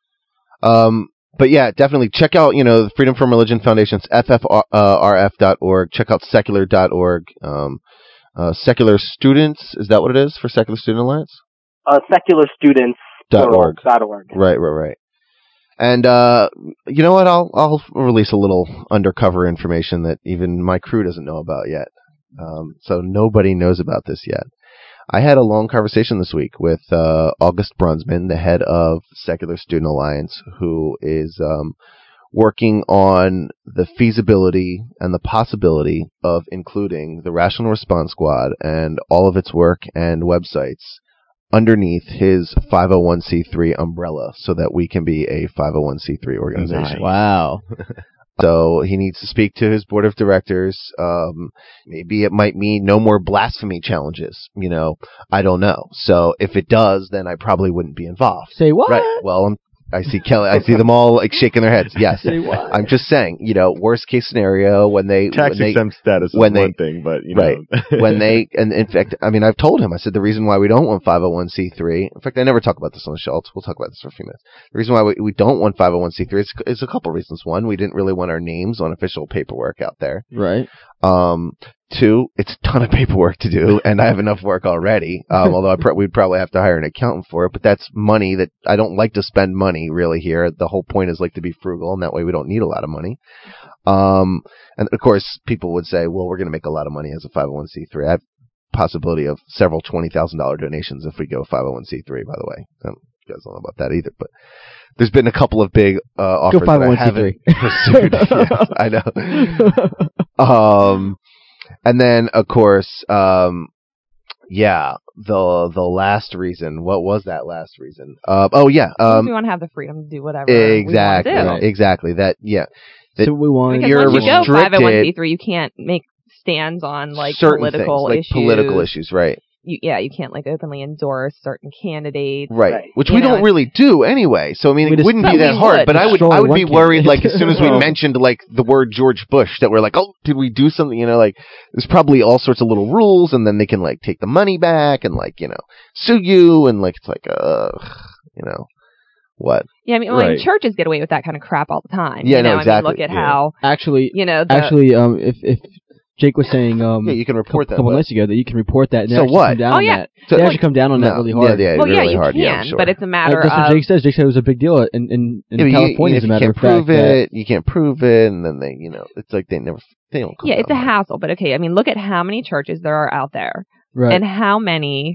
But yeah, definitely check out, the Freedom From Religion Foundation's ffrf.org. Check out secular.org. Secular Students, is that what it is for Secular Student Alliance? Secularstudents.org. Right. And you know what? I'll release a little undercover information that even my crew doesn't know about yet. So nobody knows about this yet. I had a long conversation this week with August Brunsman, the head of Secular Student Alliance, who is working on the feasibility and the possibility of including the Rational Response Squad and all of its work and websites underneath his 501c3 umbrella so that we can be a 501c3 organization. Nice. Wow. So he needs to speak to his board of directors. Maybe it might mean no more blasphemy challenges. I don't know. So if it does, then I probably wouldn't be involved. Say what? Right. Well, I see Kelly. I see them all like shaking their heads. Yes. Say what? I'm just saying. Worst case scenario when they exempt status is one thing, but right when they and in fact, I've told him. I said the reason why we don't want 501c3. In fact, I never talk about this on the show. We'll talk about this for a few minutes. The reason why we don't want 501c3 is a couple reasons. One, we didn't really want our names on official paperwork out there. Right. Two, it's a ton of paperwork to do, and I have enough work already. Although we'd probably have to hire an accountant for it, but that's money that I don't like to spend money really here. The whole point is like to be frugal, and that way we don't need a lot of money. And of course, people would say, well, we're going to make a lot of money as a 501c3. I have possibility of several $20,000 donations if we go 501c3, by the way. You guys don't know about that either, but there's been a couple of big offers that I haven't pursued. Yes, I know. And then, of course, the last reason. What was that last reason? We want to have the freedom to do whatever exactly, we want to do. Exactly. That So we want. Because you're once you restricted. go 501c3, you can't make stands on like certain political things, issues. like political issues, right? You can't like openly endorse certain candidates, right? Which we don't really do anyway. So I mean, it wouldn't be that hard. But I would be worried, like as soon as we mentioned like the word George Bush, that we're like, oh, did we do something? Like there's probably all sorts of little rules, and then they can like take the money back and like sue you, and like it's like what? Yeah, I mean, churches get away with that kind of crap all the time. Yeah, no, exactly. I mean, look at how actually, if Jake was saying, you can report that. A couple nights ago that you can report that. And so what? They actually come down on that really hard. Yeah, well, really you hard. can, sure. but it's a matter that's what Jake says. Jake said it was a big deal in California. As a matter of fact, you can't prove it, and then they, it's like they don't. Yeah, it's a hassle. But okay, I mean, look at how many churches there are out there, right? And how many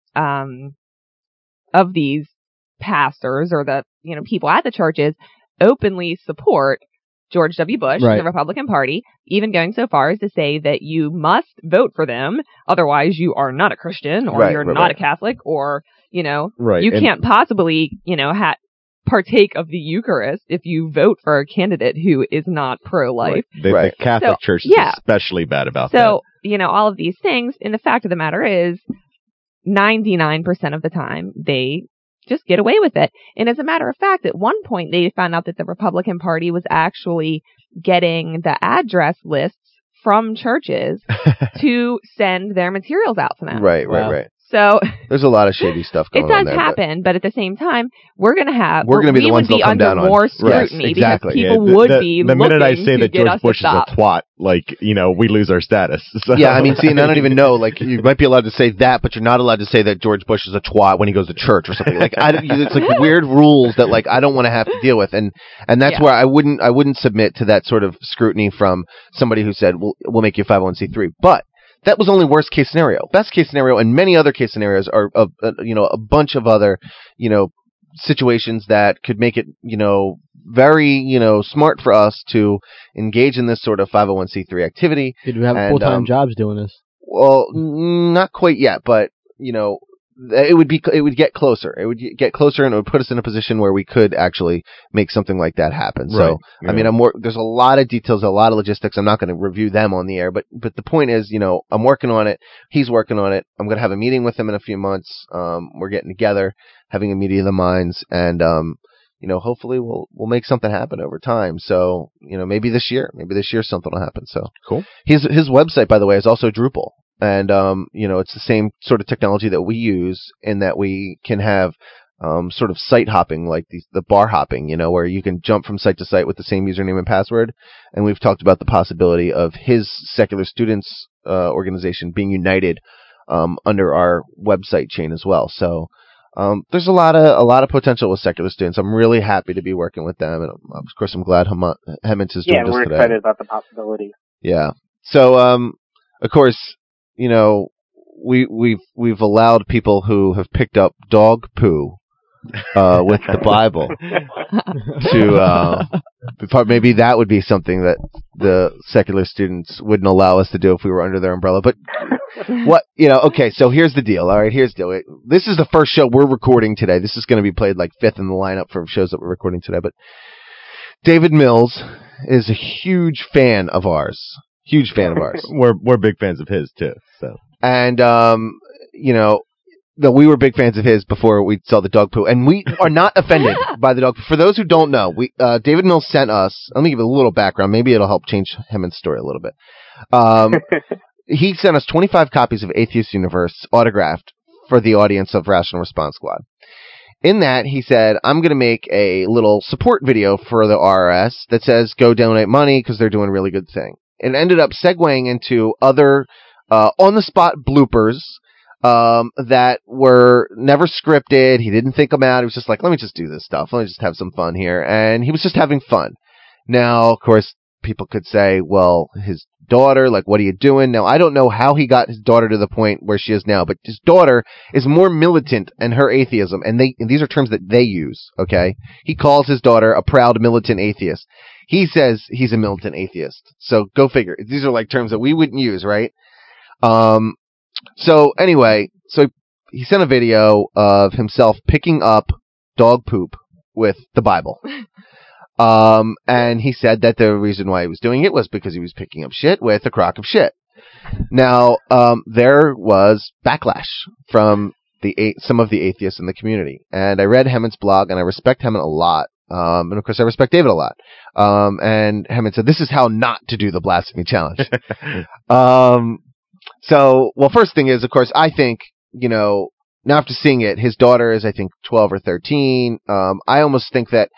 of these pastors or the people at the churches openly support George W. Bush and the Republican Party, even going so far as to say that you must vote for them, otherwise you are not a Christian, or you're not a Catholic, or you can't possibly partake of the Eucharist if you vote for a candidate who is not pro-life. The Catholic Church is especially bad about that. So all of these things, and the fact of the matter is 99% of the time they just get away with it. And as a matter of fact, at one point they found out that the Republican Party was actually getting the address lists from churches to send their materials out to them. Right. So there's a lot of shady stuff going on there. It does happen, but at the same time, we're going to be the ones that come down on. More scrutiny because people would be the minute I say that George Bush is a twat, we lose our status. So. Yeah, I mean, see, and I don't even know. Like, you might be allowed to say that, but you're not allowed to say that George Bush is a twat when he goes to church or something. Like, it's like weird rules that like I don't want to have to deal with, and that's where I wouldn't submit to that sort of scrutiny from somebody who said, "We'll make you 501c3," but. That was only worst case scenario. Best case scenario, and many other case scenarios are, a bunch of other, situations that could make it, very, smart for us to engage in this sort of 501c3 activity. Did we have full-time jobs doing this? Well, not quite yet, but it would get closer. It would get closer, and it would put us in a position where we could actually make something like that happen. So, I mean, there's a lot of details, a lot of logistics. I'm not going to review them on the air, but the point is, I'm working on it. He's working on it. I'm going to have a meeting with him in a few months. We're getting together, having a meeting of the minds, and hopefully we'll make something happen over time. So, maybe this year something will happen. So cool. His website, by the way, is also Drupal. And, it's the same sort of technology that we use in that we can have, sort of site hopping, like the bar hopping, where you can jump from site to site with the same username and password. And we've talked about the possibility of his secular students, organization being united, under our website chain as well. So, there's a lot of potential with secular students. I'm really happy to be working with them. And of course, I'm glad Hemant is doing this today. Yeah, we're excited about the possibility. Yeah. So, of course, we've allowed people who have picked up dog poo with the Bible to maybe that would be something that the secular students wouldn't allow us to do if we were under their umbrella. But okay, so here's the deal. All right, here's the deal. This is the first show we're recording today. This is going to be played like fifth in the lineup for shows that we're recording today. But David Mills is a huge fan of ours. Huge fan of ours. We're big fans of his too. So and we were big fans of his before we saw the dog poo, and we are not offended by the dog poo. For those who don't know, David Mills sent us. Let me give a little background. Maybe it'll help change Hemant's story a little bit. He sent us 25 copies of Atheist Universe autographed for the audience of Rational Response Squad. In that, he said, I'm going to make a little support video for the RRS that says, go donate money because they're doing a really good thing. It ended up segueing into other on-the-spot bloopers that were never scripted. He didn't think them out. He was just like, let me just do this stuff. Let me just have some fun here. And he was just having fun. Now, of course, people could say, well, his daughter, like, what are you doing? Now, I don't know how he got his daughter to the point where she is now, but his daughter is more militant in her atheism, and these are terms that they use, okay? He calls his daughter a proud militant atheist. He says he's a militant atheist. So go figure. These are like terms that we wouldn't use, right? So anyway, he sent a video of himself picking up dog poop with the Bible. And he said that the reason why he was doing it was because he was picking up shit with a crock of shit. Now, there was backlash from some of the atheists in the community. And I read Hemet's blog, and I respect Hemet a lot. And of course I respect David a lot. And Hemet said, this is how not to do the blasphemy challenge. First thing is, of course, I think, now after seeing it, his daughter is, I think, 12 or 13. I almost think that,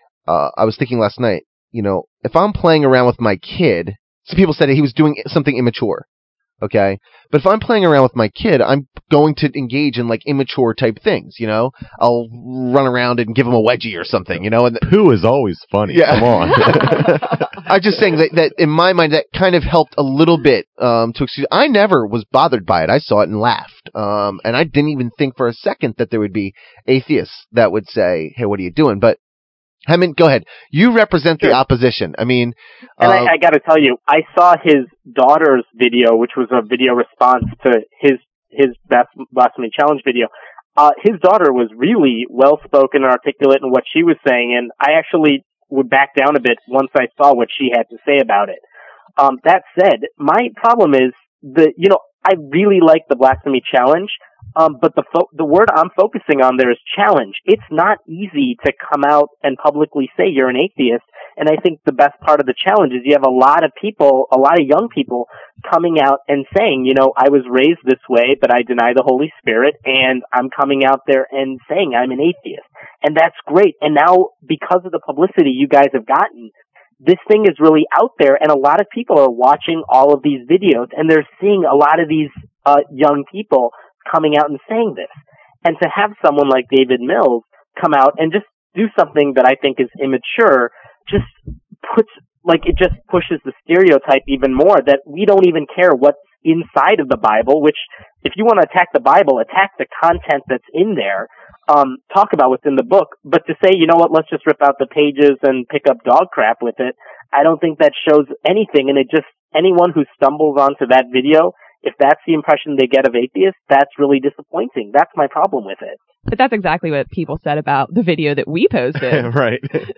I was thinking last night, if I'm playing around with my kid, some people said he was doing something immature. Okay. But if I'm playing around with my kid, I'm going to engage in immature type things, I'll run around and give him a wedgie or something, and poo is always funny. Yeah. Come on. I'm just saying that in my mind, that kind of helped a little bit, to excuse. I never was bothered by it. I saw it and laughed. And I didn't even think for a second that there would be atheists that would say, hey, what are you doing? But Hemant, go ahead. You represent the opposition. I mean, and I got to tell you, I saw his daughter's video, which was a video response to his blasphemy challenge video. His daughter was really well spoken and articulate in what she was saying, and I actually would back down a bit once I saw what she had to say about it. That said, my problem is I really like the blasphemy challenge. But the word I'm focusing on there is challenge. It's not easy to come out and publicly say you're an atheist. And I think the best part of the challenge is you have a lot of young people coming out and saying, I was raised this way, but I deny the Holy Spirit, and I'm coming out there and saying I'm an atheist. And that's great. And now, because of the publicity you guys have gotten, this thing is really out there, and a lot of people are watching all of these videos, and they're seeing a lot of these young people coming out and saying this. And to have someone like David Mills come out and just do something that I think is immature just pushes the stereotype even more that we don't even care what's inside of the Bible, which if you want to attack the Bible, attack the content that's in there. Talk about what's in the book, but to say, let's just rip out the pages and pick up dog crap with it, I don't think that shows anything. And anyone who stumbles onto that video, if that's the impression they get of atheists, that's really disappointing. That's my problem with it. But that's exactly what people said about the video that we posted. Right.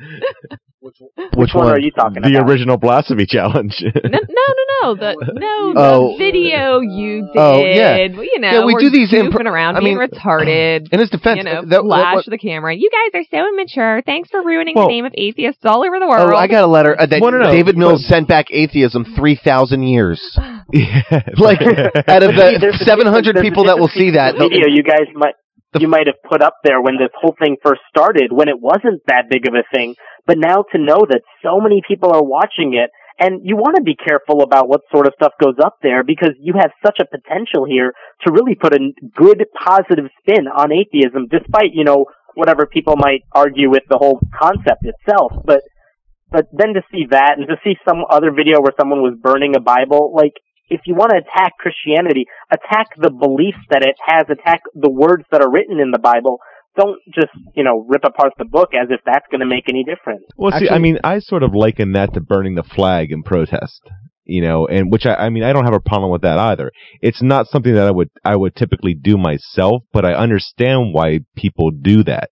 Which one are you talking about? The original blasphemy challenge. No. The video you did. Oh, yeah. We do these goofing around, being retarded. In his defense, flash the camera. You guys are so immature. Thanks for ruining the name of atheists all over the world. Oh, I got a letter that David Mills sent back atheism 3,000 years. Yeah. Out of the 700 people that will see that video, you might have put up there when this whole thing first started, when it wasn't that big of a thing. But now to know that so many people are watching it, and you want to be careful about what sort of stuff goes up there, because you have such a potential here to really put a good, positive spin on atheism, despite, whatever people might argue with the whole concept itself. But then to see that, and to see some other video where someone was burning a Bible, if you want to attack Christianity, attack the beliefs that it has, attack the words that are written in the Bible. Don't just, rip apart the book as if that's going to make any difference. Well, see, I sort of liken that to burning the flag in protest, and which I don't have a problem with that either. It's not something that I would typically do myself, but I understand why people do that.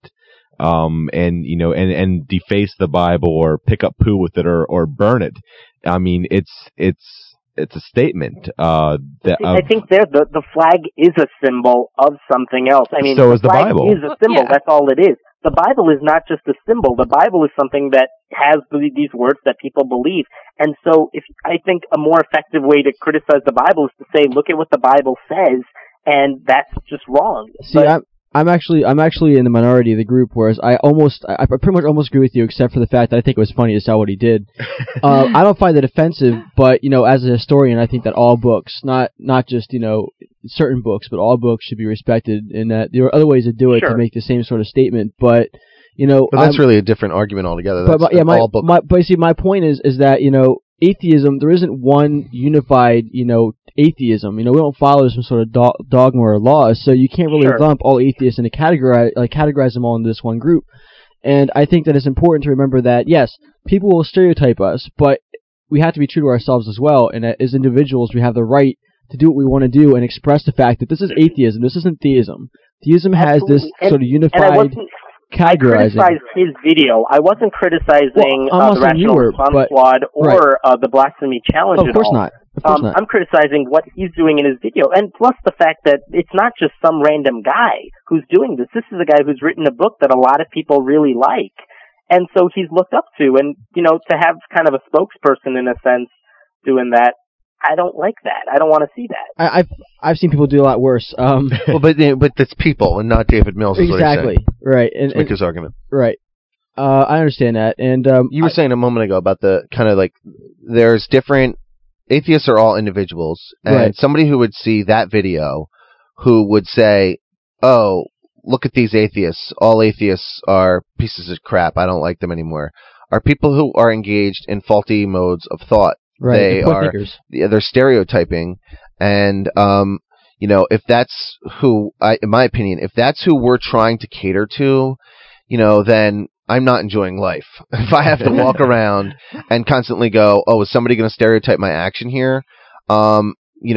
And deface the Bible or pick up poo with it or burn it. It's a statement. I think the flag is a symbol of something else. So is the Bible. Is a symbol. Yeah. That's all it is. The Bible is not just a symbol. The Bible is something that has these words that people believe. And so I think a more effective way to criticize the Bible is to say, look at what the Bible says, and that's just wrong. See, I'm actually in the minority of the group, whereas I pretty much almost agree with you, except for the fact that I think it was funny as hell what he did. I don't find it offensive, but as a historian, I think that all books, not just certain books, but all books should be respected, and that there are other ways to do it to make the same sort of statement. But but that's really a different argument altogether. My point is that atheism, there isn't one unified atheism. We don't follow some sort of dogma or laws, so you can't really lump all atheists and categorize them all into this one group. And I think that it's important to remember that, yes, people will stereotype us, but we have to be true to ourselves as well, and as individuals, we have the right to do what we want to do and express the fact that this is atheism. This isn't theism. Theism has this sort of unified categorizing. I criticized his video. I wasn't criticizing the Rational Response Squad or the Blasphemy Challenge at all. Of course not. I'm criticizing what he's doing in his video, and plus the fact that it's not just some random guy who's doing this. This is a guy who's written a book that a lot of people really like, and so he's looked up to. And to have kind of a spokesperson in a sense doing that, I don't like that. I don't want to see that. I've seen people do a lot worse. Well, but it's people and not David Mills. Is exactly right. And make his argument. Right. I understand that. And you were saying a moment ago about the kind of like there's different. Atheists are all individuals, and somebody who would see that video, who would say, "Oh, look at these atheists. All atheists are pieces of crap. I don't like them anymore." Are people who are engaged in faulty modes of thought. Right, they're stereotyping, and if that's who, in my opinion, if that's who we're trying to cater to, then I'm not enjoying life. If I have to walk around and constantly go, oh, is somebody going to stereotype my action here? And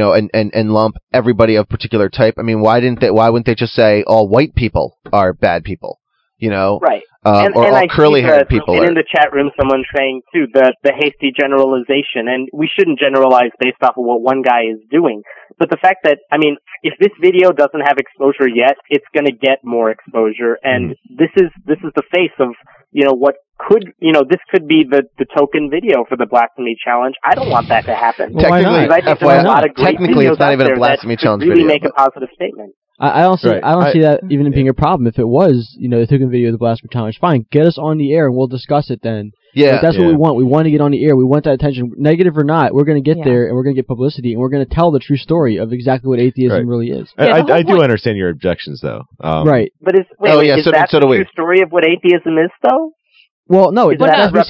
lump everybody of particular type. I mean, why wouldn't they just say all white people are bad people? Right. Or all curly-haired people. And in the chat room, someone saying, too, the hasty generalization, and we shouldn't generalize based off of what one guy is doing. But the fact that, I mean, if this video doesn't have exposure yet, it's going to get more exposure, and this is the face of, what could, this could be the token video for the Blasphemy Challenge. I don't want that to happen. Well, technically, I think there's a lot of great technically, it's not even a videos Blasphemy Challenge really video. Make a positive statement. I don't see that even being a problem. If it was, the token video of the Blasphemy Challenge, fine, get us on the air and we'll discuss it then. Yeah, like, that's what we want. We want to get on the air. We want that attention, negative or not. We're going to get there and we're going to get publicity and we're going to tell the true story of exactly what atheism really is. I do understand your objections, though. Right, but is that the true story of what atheism is, though? Well, no. If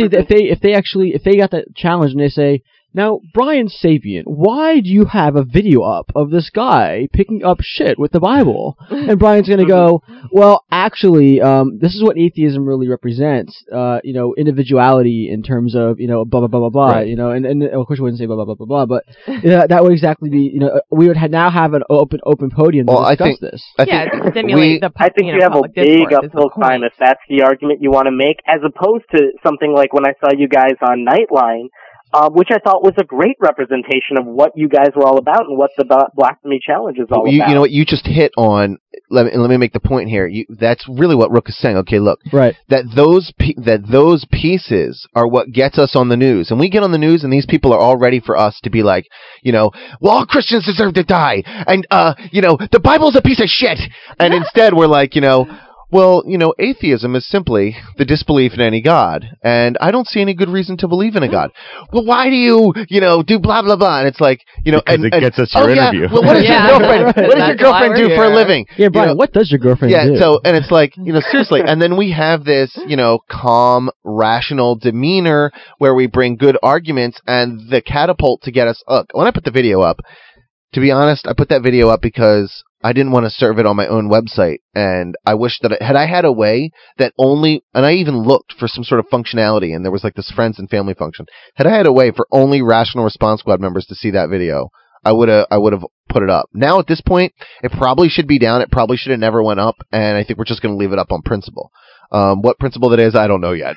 they got that challenge and they say, now, Brian Sapien, why do you have a video up of this guy picking up shit with the Bible? And Brian's going to go, well, actually, this is what atheism really represents, individuality in terms of, blah, blah, blah, blah, blah, right. And of course we wouldn't say blah, blah, blah, blah, blah, but that would exactly be, we would now have an open podium to discuss this. I think you have a big uphill climb if that's the argument you want to make, as opposed to something like when I saw you guys on Nightline, which I thought was a great representation of what you guys were all about and what the Blasphemy Challenge is all about. You know what? You just hit on. Let me make the point here. That's really what Rook is saying. Okay, look. Right. That those pieces are what gets us on the news, and we get on the news, and these people are all ready for us to be like, well, all Christians deserve to die, and the Bible's a piece of shit, and instead we're like, well, atheism is simply the disbelief in any God, and I don't see any good reason to believe in a God. Well, why do you, do blah, blah, blah? And it's like, because it gets us your interview. Well, what does your girlfriend, what does your girlfriend do for a living? Yeah, Brian, what does your girlfriend do? Yeah, so, and it's like, seriously, and then we have this, calm, rational demeanor where we bring good arguments and the catapult to get us, look, when I put the video up, to be honest, I put that video up because I didn't want to serve it on my own website, and I wish that had I had a way that only, and I even looked for some sort of functionality, and there was like this friends and family function. Had I had a way for only Rational Response Squad members to see that video, I would have put it up. Now at this point, it probably should be down. It probably should have never went up, and I think we're just going to leave it up on principle. What principle that is, I don't know yet.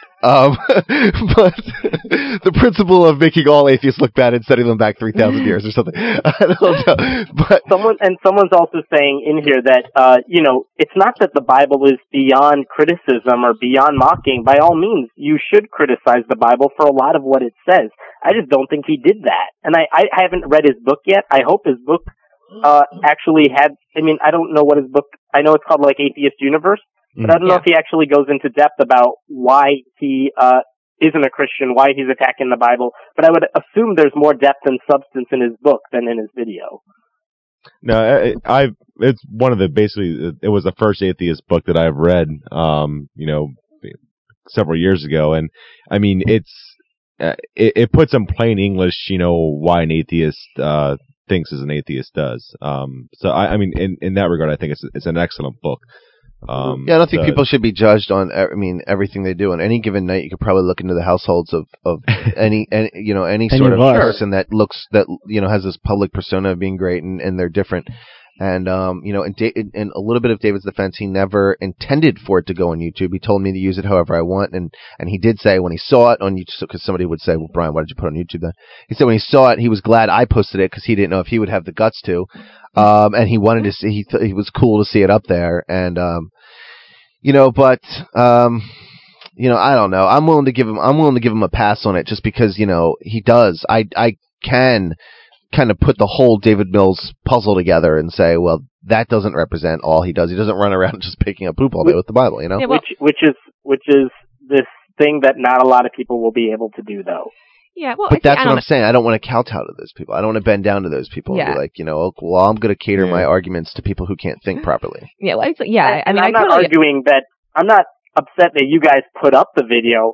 But the principle of making all atheists look bad and setting them back 3,000 years or something. I don't know. But someone's also saying in here that, it's not that the Bible is beyond criticism or beyond mocking. By all means, you should criticize the Bible for a lot of what it says. I just don't think he did that. And I haven't read his book yet. I hope his book, actually had, I don't know what his book, I know it's called like Atheist Universe. But I don't know if he actually goes into depth about why he isn't a Christian, why he's attacking the Bible. But I would assume there's more depth and substance in his book than in his video. No, it's one of the, basically, it was the first atheist book that I've read, several years ago. And, it puts in plain English, why an atheist, thinks as an atheist does. So in that regard, I think it's an excellent book. I don't think people should be judged on. I mean, everything they do on any given night. You could probably look into the households of any sort of person that has this public persona of being great, and they're different. And in a little bit of David's defense, he never intended for it to go on YouTube. He told me to use it however I want, and he did say when he saw it on YouTube, because somebody would say, "Well, Brian, why did you put it on YouTube then?" He said when he saw it, he was glad I posted it because he didn't know if he would have the guts to. And he wanted to see. He was cool to see it up there, and I don't know. I'm willing to give him a pass on it just because he does. I can kind of put the whole David Mills puzzle together and say, well, that doesn't represent all he does. He doesn't run around just picking up poop all day with the Bible, Yeah, well, which is this thing that not a lot of people will be able to do, though. Yeah, well, but that's what I'm saying. I don't want to kowtow to those people. I don't want to bend down to those people and be like, well, I'm going to cater my arguments to people who can't think properly. Yeah, well, I mean, I'm not arguing that. I'm not upset that you guys put up the video.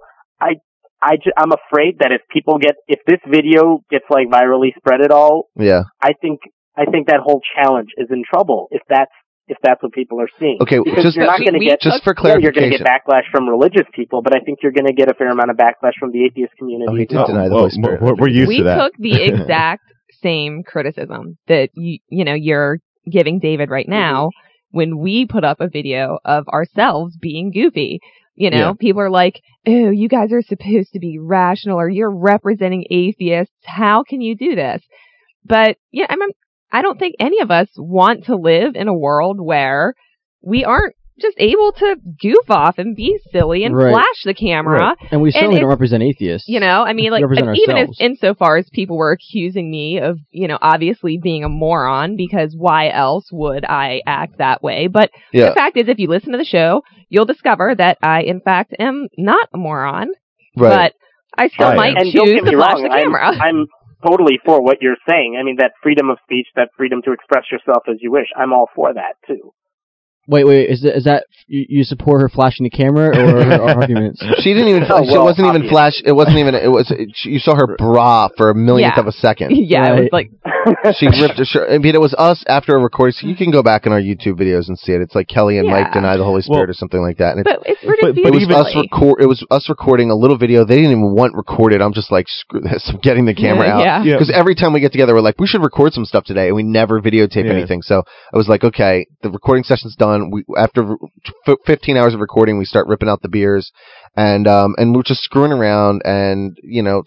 I'm afraid that if this video gets like virally spread at all, I think that whole challenge is in trouble if that's what people are seeing. Okay, because you're not going to get, just for clarification, you're going to get backlash from religious people, but I think you're going to get a fair amount of backlash from the atheist community. Oh, he did deny the Holy Spirit. We're used to that. We took the exact same criticism that you're giving David right now when we put up a video of ourselves being goofy. People are like, "Oh, you guys are supposed to be rational, or you're representing atheists. How can you do this?" But I don't think any of us want to live in a world where we aren't just able to goof off and be silly and flash the camera. Right. And we certainly don't represent atheists. I mean, like, even insofar as people were accusing me of, obviously being a moron, because why else would I act that way? But the fact is, if you listen to the show, you'll discover that I, in fact, am not a moron. Right. But I still might choose to flash the camera. I'm totally for what you're saying. I mean, that freedom of speech, that freedom to express yourself as you wish, I'm all for that, too. Wait, is that you support her flashing the camera or her arguments? She didn't even. It wasn't even flash. It wasn't even. It was. You saw her bra for a millionth of a second. Yeah, it was like she ripped her shirt. I mean, it was us after a recording. So you can go back in our YouTube videos and see it. It's like Kelly and Mike deny the Holy Spirit or something like that. And but it's ridiculous. It was us recording a little video. They didn't even want recorded. I'm just like, screw this. I'm getting the camera out. Because every time we get together, we're like, we should record some stuff today, and we never videotape anything. So I was like, okay, the recording session's done. After 15 hours of recording, we start ripping out the beers, and we're just screwing around, and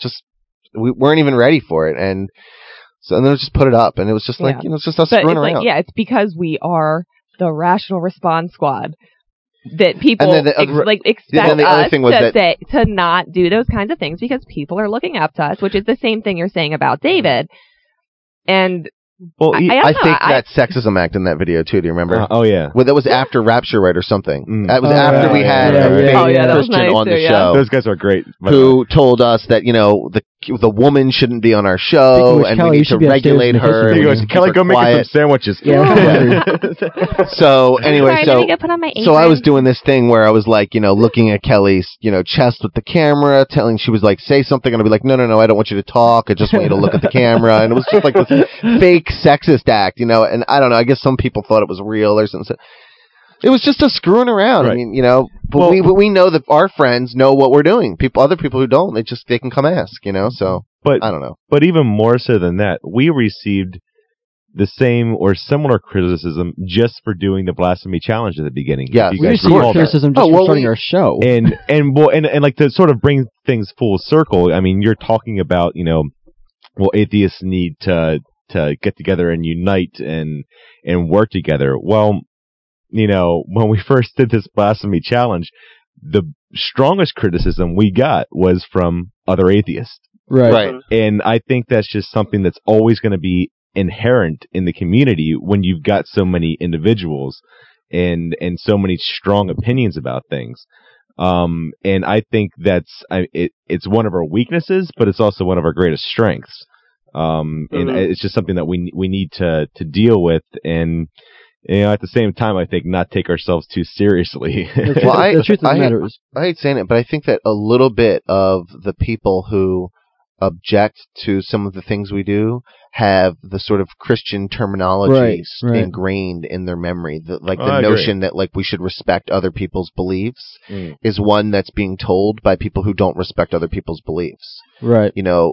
we weren't even ready for it, and then we just put it up, and it was just like it's just us screwing around. It's because we are the Rational Response Squad that people expect us to not do those kinds of things because people are looking up to us, which is the same thing you're saying about David, and. Well, I think that sexism act in that video too. Do you remember? Oh yeah. Well, that was after Rapture Right or something. That was after we had a Christian on the show. Those guys are great. Who told us that the woman shouldn't be on our show and we need to regulate her. Kelly, go make her some sandwiches. Yeah. So anyway, so I was doing this thing where I was like, looking at Kelly's, chest with the camera, she was like, say something, and I'd be like, no, I don't want you to talk. I just want you to look at the camera, and it was just like this fake sexist act, and I don't know. I guess some people thought it was real or something. It was just a screwing around. Right. I mean, but we know that our friends know what we're doing. Other people who don't, they can come ask, So, but I don't know. But even more so than that, we received the same or similar criticism just for doing the blasphemy challenge at the beginning. Yeah, we received criticism just for starting our show. And like to sort of bring things full circle. I mean, you're talking about atheists need to get together and unite and work together. Well, when we first did this blasphemy challenge, the strongest criticism we got was from other atheists. Right. And I think that's just something that's always going to be inherent in the community when you've got so many individuals and so many strong opinions about things. And I think it's one of our weaknesses, but it's also one of our greatest strengths. And it's just something that we need to deal with, and at the same time, I think not take ourselves too seriously. The truth of the matter is, I hate saying it, but I think that a little bit of the people who object to some of the things we do have the sort of Christian terminology ingrained in their memory. The notion that like we should respect other people's beliefs is one that's being told by people who don't respect other people's beliefs. Right. You know,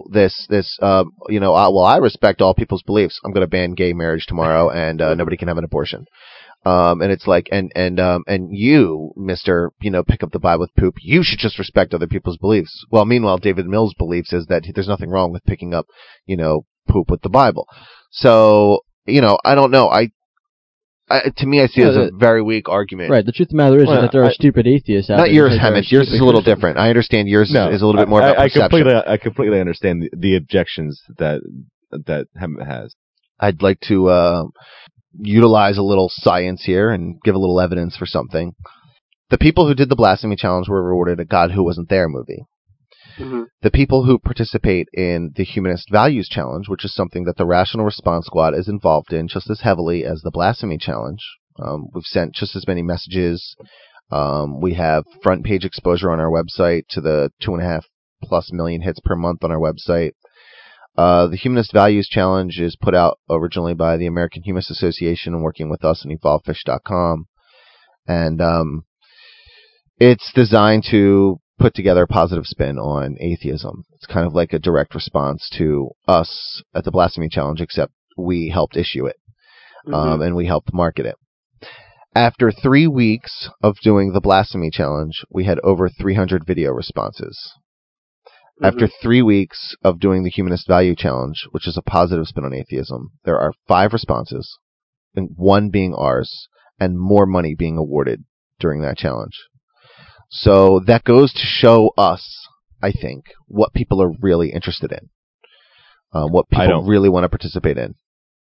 I respect all people's beliefs. I'm going to ban gay marriage tomorrow, and nobody can have an abortion. And it's like, and you, Mr., pick up the Bible with poop, you should just respect other people's beliefs. Well, meanwhile, David Mills' beliefs is that there's nothing wrong with picking up, poop with the Bible. So, I don't know. To me, I see it as a very weak argument. Right. The truth of the matter is that there are stupid atheists out there. Not yours, Hammett. Yours is a little different. I understand yours is a little bit more about perception. I completely understand the objections that Hammett has. I'd like to utilize a little science here and give a little evidence for something. The people who did the Blasphemy Challenge were rewarded a God Who Wasn't There movie. Mm-hmm. The people who participate in the Humanist Values Challenge, which is something that the Rational Response Squad is involved in just as heavily as the Blasphemy Challenge. We've sent just as many messages. We have front page exposure on our website to the 2.5+ million hits per month on our website. The Humanist Values Challenge is put out originally by the American Humanist Association and working with us and evolvefish.com. And it's designed to put together a positive spin on atheism. It's kind of like a direct response to us at the Blasphemy Challenge, except we helped issue it, and we helped market it. After 3 weeks of doing the Blasphemy Challenge, we had over 300 video responses. After 3 weeks of doing the Humanist Value Challenge, which is a positive spin on atheism, there are 5 responses, and 1 being ours, and more money being awarded during that challenge. So that goes to show us, I think, what people are really interested in, what people really want to participate in.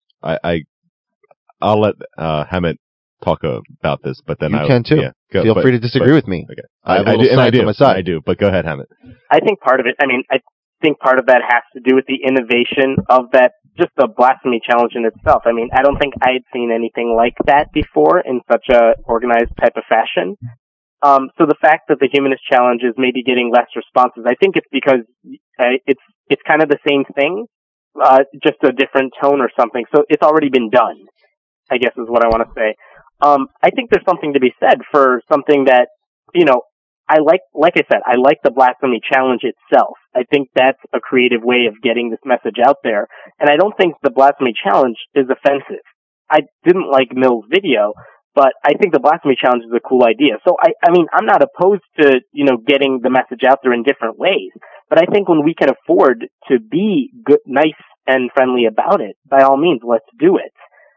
I'll let Hammett talk about this, but then you can too. Yeah, feel free to disagree with me. Okay. I have a little side on my side. I do, but go ahead, Hammett. I think part of it. I think part of that has to do with the innovation of that, just the Blasphemy Challenge in itself. I don't think I had seen anything like that before in such a organized type of fashion. So the fact that the Humanist Challenge is maybe getting less responses, I think it's because it's kind of the same thing, just a different tone or something. So it's already been done, I guess is what I want to say. I think there's something to be said for something that, I like I said, I like the Blasphemy Challenge itself. I think that's a creative way of getting this message out there. And I don't think the Blasphemy Challenge is offensive. I didn't like Mill's video, but I think the Blasphemy Challenge is a cool idea. So, I'm not opposed to, getting the message out there in different ways. But I think when we can afford to be good, nice and friendly about it, by all means, let's do it.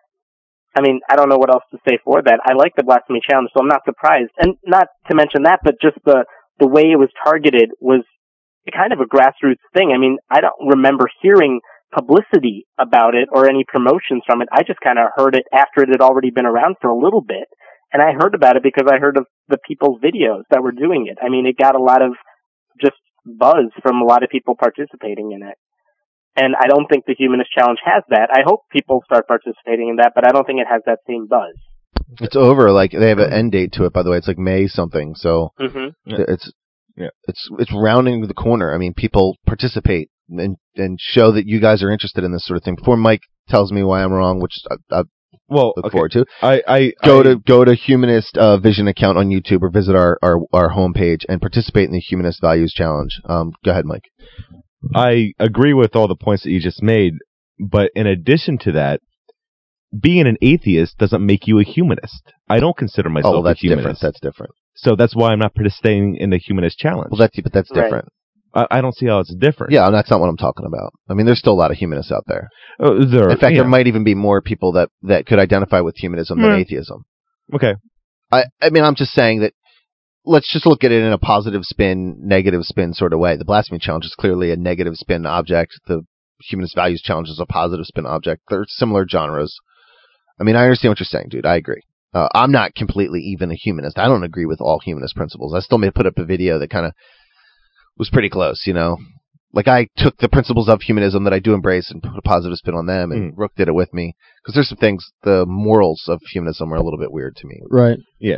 I don't know what else to say for that. I like the Blasphemy Challenge, so I'm not surprised. And not to mention that, but just the way it was targeted was kind of a grassroots thing. I don't remember hearing publicity about it or any promotions from it. I just kind of heard it after it had already been around for a little bit. And I heard about it because I heard of the people's videos that were doing it. It got a lot of just buzz from a lot of people participating in it. And I don't think the Humanist Challenge has that. I hope people start participating in that, but I don't think it has that same buzz. It's over. Like, they have an end date to it, by the way. It's like May something. So it's rounding the corner. People participate and show that you guys are interested in this sort of thing. Before Mike tells me why I'm wrong, which I look forward to. Go to Humanist Vision account on YouTube or visit our homepage and participate in the Humanist Values Challenge. Go ahead, Mike. I agree with all the points that you just made, but in addition to that, being an atheist doesn't make you a humanist. I don't consider myself a humanist. That's different. So that's why I'm not participating in the Humanist Challenge. Well, that's different. Right. I don't see how it's different. Yeah, that's not what I'm talking about. There's still a lot of humanists out there. In fact, there might even be more people that could identify with humanism than atheism. Okay. I'm just saying that let's just look at it in a positive spin, negative spin sort of way. The Blasphemy Challenge is clearly a negative spin object. The Humanist Values Challenge is a positive spin object. They're similar genres. I understand what you're saying, dude. I agree. I'm not completely even a humanist. I don't agree with all humanist principles. I still may put up a video that kind of was pretty close, Like, I took the principles of humanism that I do embrace and put a positive spin on them, and Rook did it with me. Because there's some things, the morals of humanism are a little bit weird to me. Right. Yeah,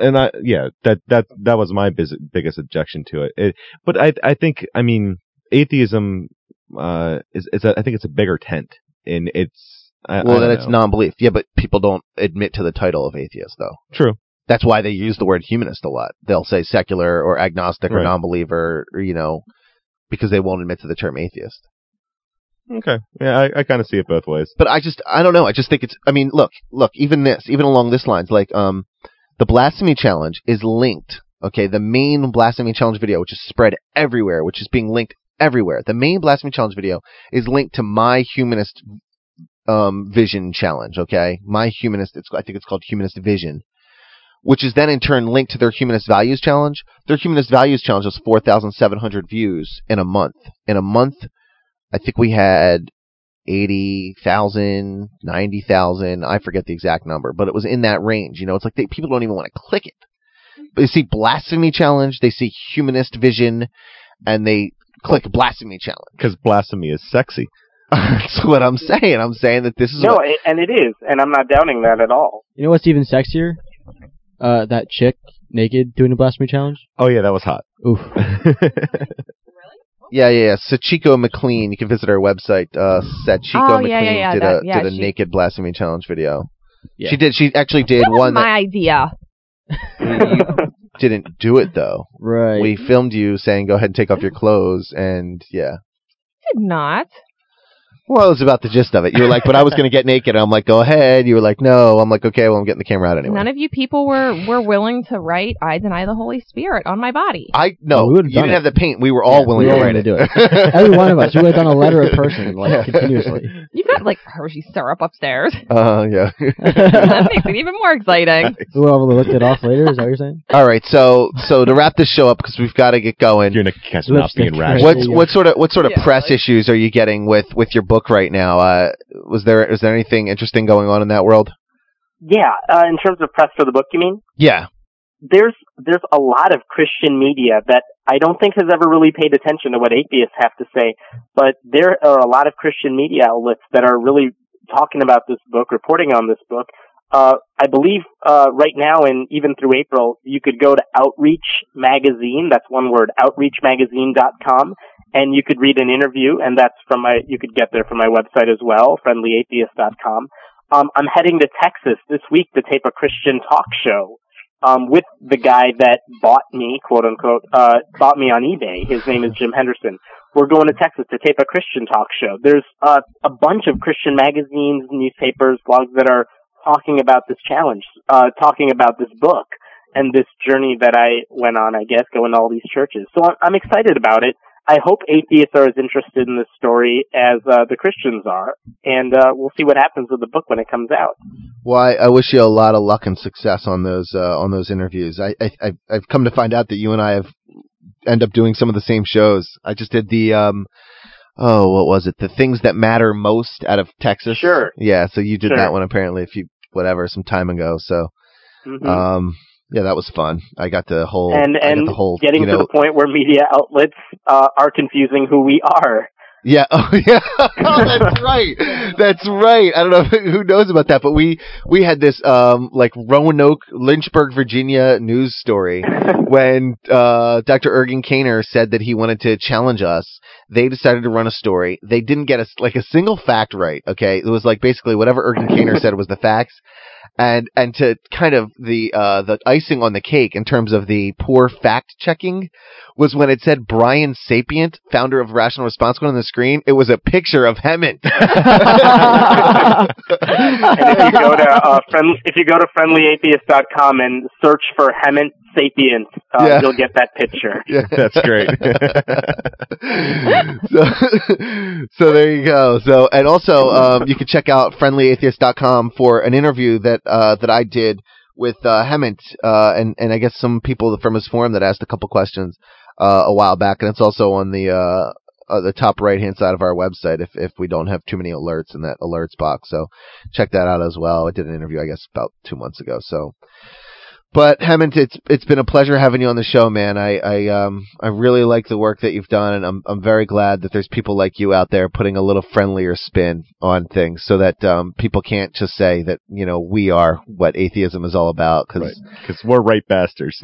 that was my biggest objection to it. But I think, atheism I think it's a bigger tent, and it's then it's non-belief. Yeah, but people don't admit to the title of atheist, though. True. That's why they use the word humanist a lot. They'll say secular or agnostic or non-believer, or, because they won't admit to the term atheist. Okay. Yeah, I kind of see it both ways. But I don't know. I just think it's, look, even along this lines, like, the Blasphemy Challenge is linked, okay? The main Blasphemy Challenge video, which is spread everywhere, which is being linked everywhere. The main Blasphemy Challenge video is linked to My Humanist Vision Challenge, okay? I think it's called Humanist Vision, which is then in turn linked to their Humanist Values Challenge. Their Humanist Values Challenge was 4,700 views in a month. In a month, I think we had 80,000, 90,000. I forget the exact number, but it was in that range. It's like people don't even want to click it. But they see Blasphemy Challenge, they see Humanist Vision, and they click Blasphemy Challenge. Because blasphemy is sexy. That's what I'm saying. I'm saying that this is... No, and it is, and I'm not doubting that at all. You know what's even sexier? That chick naked doing a Blasphemy Challenge. Oh, yeah, that was hot. Oof. Yeah. Sachiko McLean. You can visit our website. Sachiko McLean did a naked Blasphemy Challenge video. Yeah. She actually did one. My idea. You didn't do it though. Right. We filmed you saying, "Go ahead and take off your clothes," and yeah. Did not. Well, it was about the gist of it. You were like, but I was going to get naked. I'm like, go ahead. You were like, no. I'm like, okay, well, I'm getting the camera out anyway. None of you people were willing to write, I deny the Holy Spirit on my body. No, you didn't have the paint. We were all willing to write it. Do it. Every one of us. We would have done a letter in person, continuously. You've got, Hershey syrup upstairs. Yeah. That makes it even more exciting. We'll overlook it off later, is that what you're saying? All right, so to wrap this show up, because we've got to get going. You're going to catch not being rational. What sort of press issues are you getting with your book right now? Was there anything interesting going on in that world? Yeah, in terms of press for the book, you mean? Yeah. There's a lot of Christian media that I don't think has ever really paid attention to what atheists have to say, but there are a lot of Christian media outlets that are really talking about this book, reporting on this book. I believe right now and even through April, you could go to Outreach Magazine, that's one word, outreachmagazine.com, and you could read an interview, and that's you could get there from my website as well, friendlyatheist.com. I'm heading to Texas this week to tape a Christian talk show, with the guy that bought me, quote unquote, bought me on eBay. His name is Jim Henderson. We're going to Texas to tape a Christian talk show. There's a bunch of Christian magazines, newspapers, blogs that are talking about this challenge, talking about this book and this journey that I went on, I guess, going to all these churches. So I'm excited about it. I hope atheists are as interested in this story as the Christians are, and we'll see what happens with the book when it comes out. Well, I wish you a lot of luck and success on those interviews. I've come to find out that you and I end up doing some of the same shows. I just did the what was it? The Things That Matter Most out of Texas. Sure. Yeah, so you did that one apparently some time ago. So, yeah, that was fun. I got the whole getting to the point where media outlets are confusing who we are. Yeah. Oh, yeah. Oh, that's right. That's right. I don't know who knows about that, but we had this Roanoke, Lynchburg, Virginia news story when Dr. Ergen Kainer said that he wanted to challenge us. They decided to run a story. They didn't get a single fact right. Okay, it was basically whatever Ergen Kainer said was the facts. And to kind of the icing on the cake in terms of the poor fact checking was when it said Brian Sapient, founder of Rational Response Squad on the screen. It was a picture of Hemant. And if you go to friendlyatheist.com and search for Hemant Sapient, you'll get that picture. Yeah, that's great. So there you go. So, and also, you can check out friendlyatheist.com for an interview that I did with Hemant, and I guess some people from his forum that asked a couple questions a while back, and it's also on the top right hand side of our website if we don't have too many alerts in that alerts box. So check that out as well. I did an interview, I guess, about 2 months ago. So. But Hemant, it's been a pleasure having you on the show, man. I really like the work that you've done, and I'm very glad that there's people like you out there putting a little friendlier spin on things, so that people can't just say that we are what atheism is all about, because we're right bastards.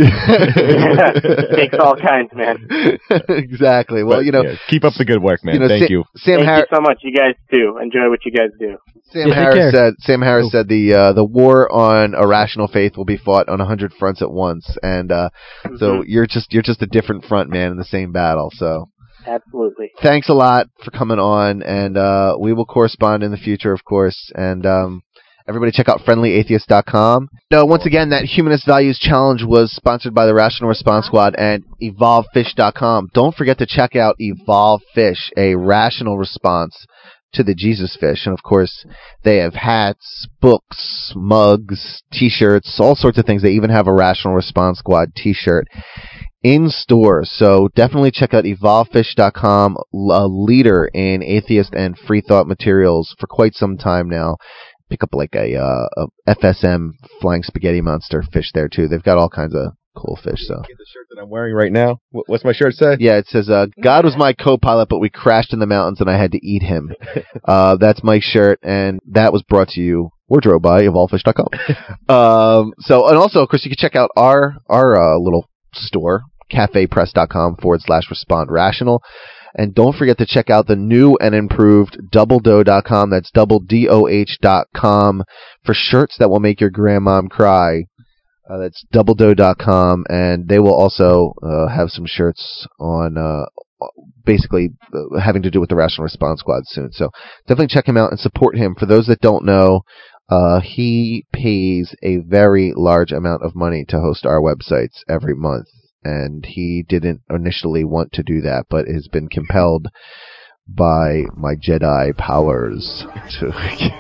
Takes all kinds, man. Exactly. Well, keep up the good work, man. Thank you. Thank you so much. You guys too. Enjoy what you guys do. Sam Harris said the war on irrational faith will be fought on 100 fronts at once, and so you're just a different front man in the same battle. So absolutely. Thanks a lot for coming on, and we will correspond in the future, of course. And everybody check out friendlyatheist.com. No, once again, that Humanist Values Challenge was sponsored by the Rational Response Squad and EvolveFish.com. Don't forget to check out Evolve Fish, a rational response to the Jesus fish. And of course, they have hats, books, mugs, t-shirts, all sorts of things. They even have a Rational Response Squad t-shirt in stores. So definitely check out EvolveFish.com, a leader in atheist and free thought materials for quite some time now. Pick up like a FSM Flying Spaghetti Monster fish there too. They've got all kinds of cool fish. So the shirt that I'm wearing right now. What's my shirt say? Yeah, it says God was my co-pilot, but we crashed in the mountains and I had to eat him. That's my shirt, and that was brought to you wardrobe by evolvefish.com. So, and also, of course, you can check out our little store, cafepress.com/respond rational. And don't forget to check out the new and improved doubledoh.com. That's doubledoh.com for shirts that will make your grandmom cry. That's doubledoh.com, and they will also have some shirts on basically having to do with the Rational Response Squad soon. So definitely check him out and support him. For those that don't know, he pays a very large amount of money to host our websites every month. And he didn't initially want to do that, but has been compelled by my Jedi powers to.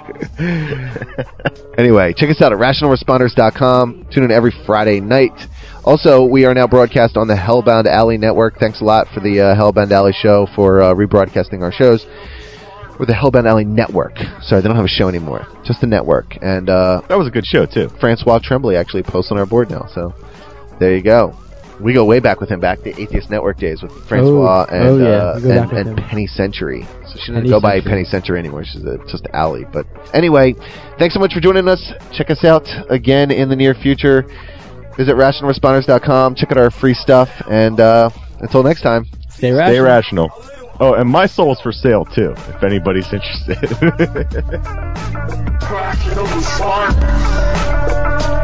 Anyway, check us out at rationalresponders.com. Tune in every Friday night. Also, we are now broadcast on the Hellbound Alley Network. Thanks a lot for the Hellbound Alley show for rebroadcasting our shows. Or the Hellbound Alley Network. Sorry, they don't have a show anymore. Just the network. And that was a good show, too. Francois Tremblay actually posts on our board now. So there you go. We go way back with him, back to Atheist Network days with Francois and Penny Century. So she doesn't go by Penny Century anymore. She's just Allie. But anyway, thanks so much for joining us. Check us out again in the near future. Visit rationalresponders.com. Check out our free stuff. And until next time, stay rational. Oh, and my soul's for sale, too, if anybody's interested. Rational Response.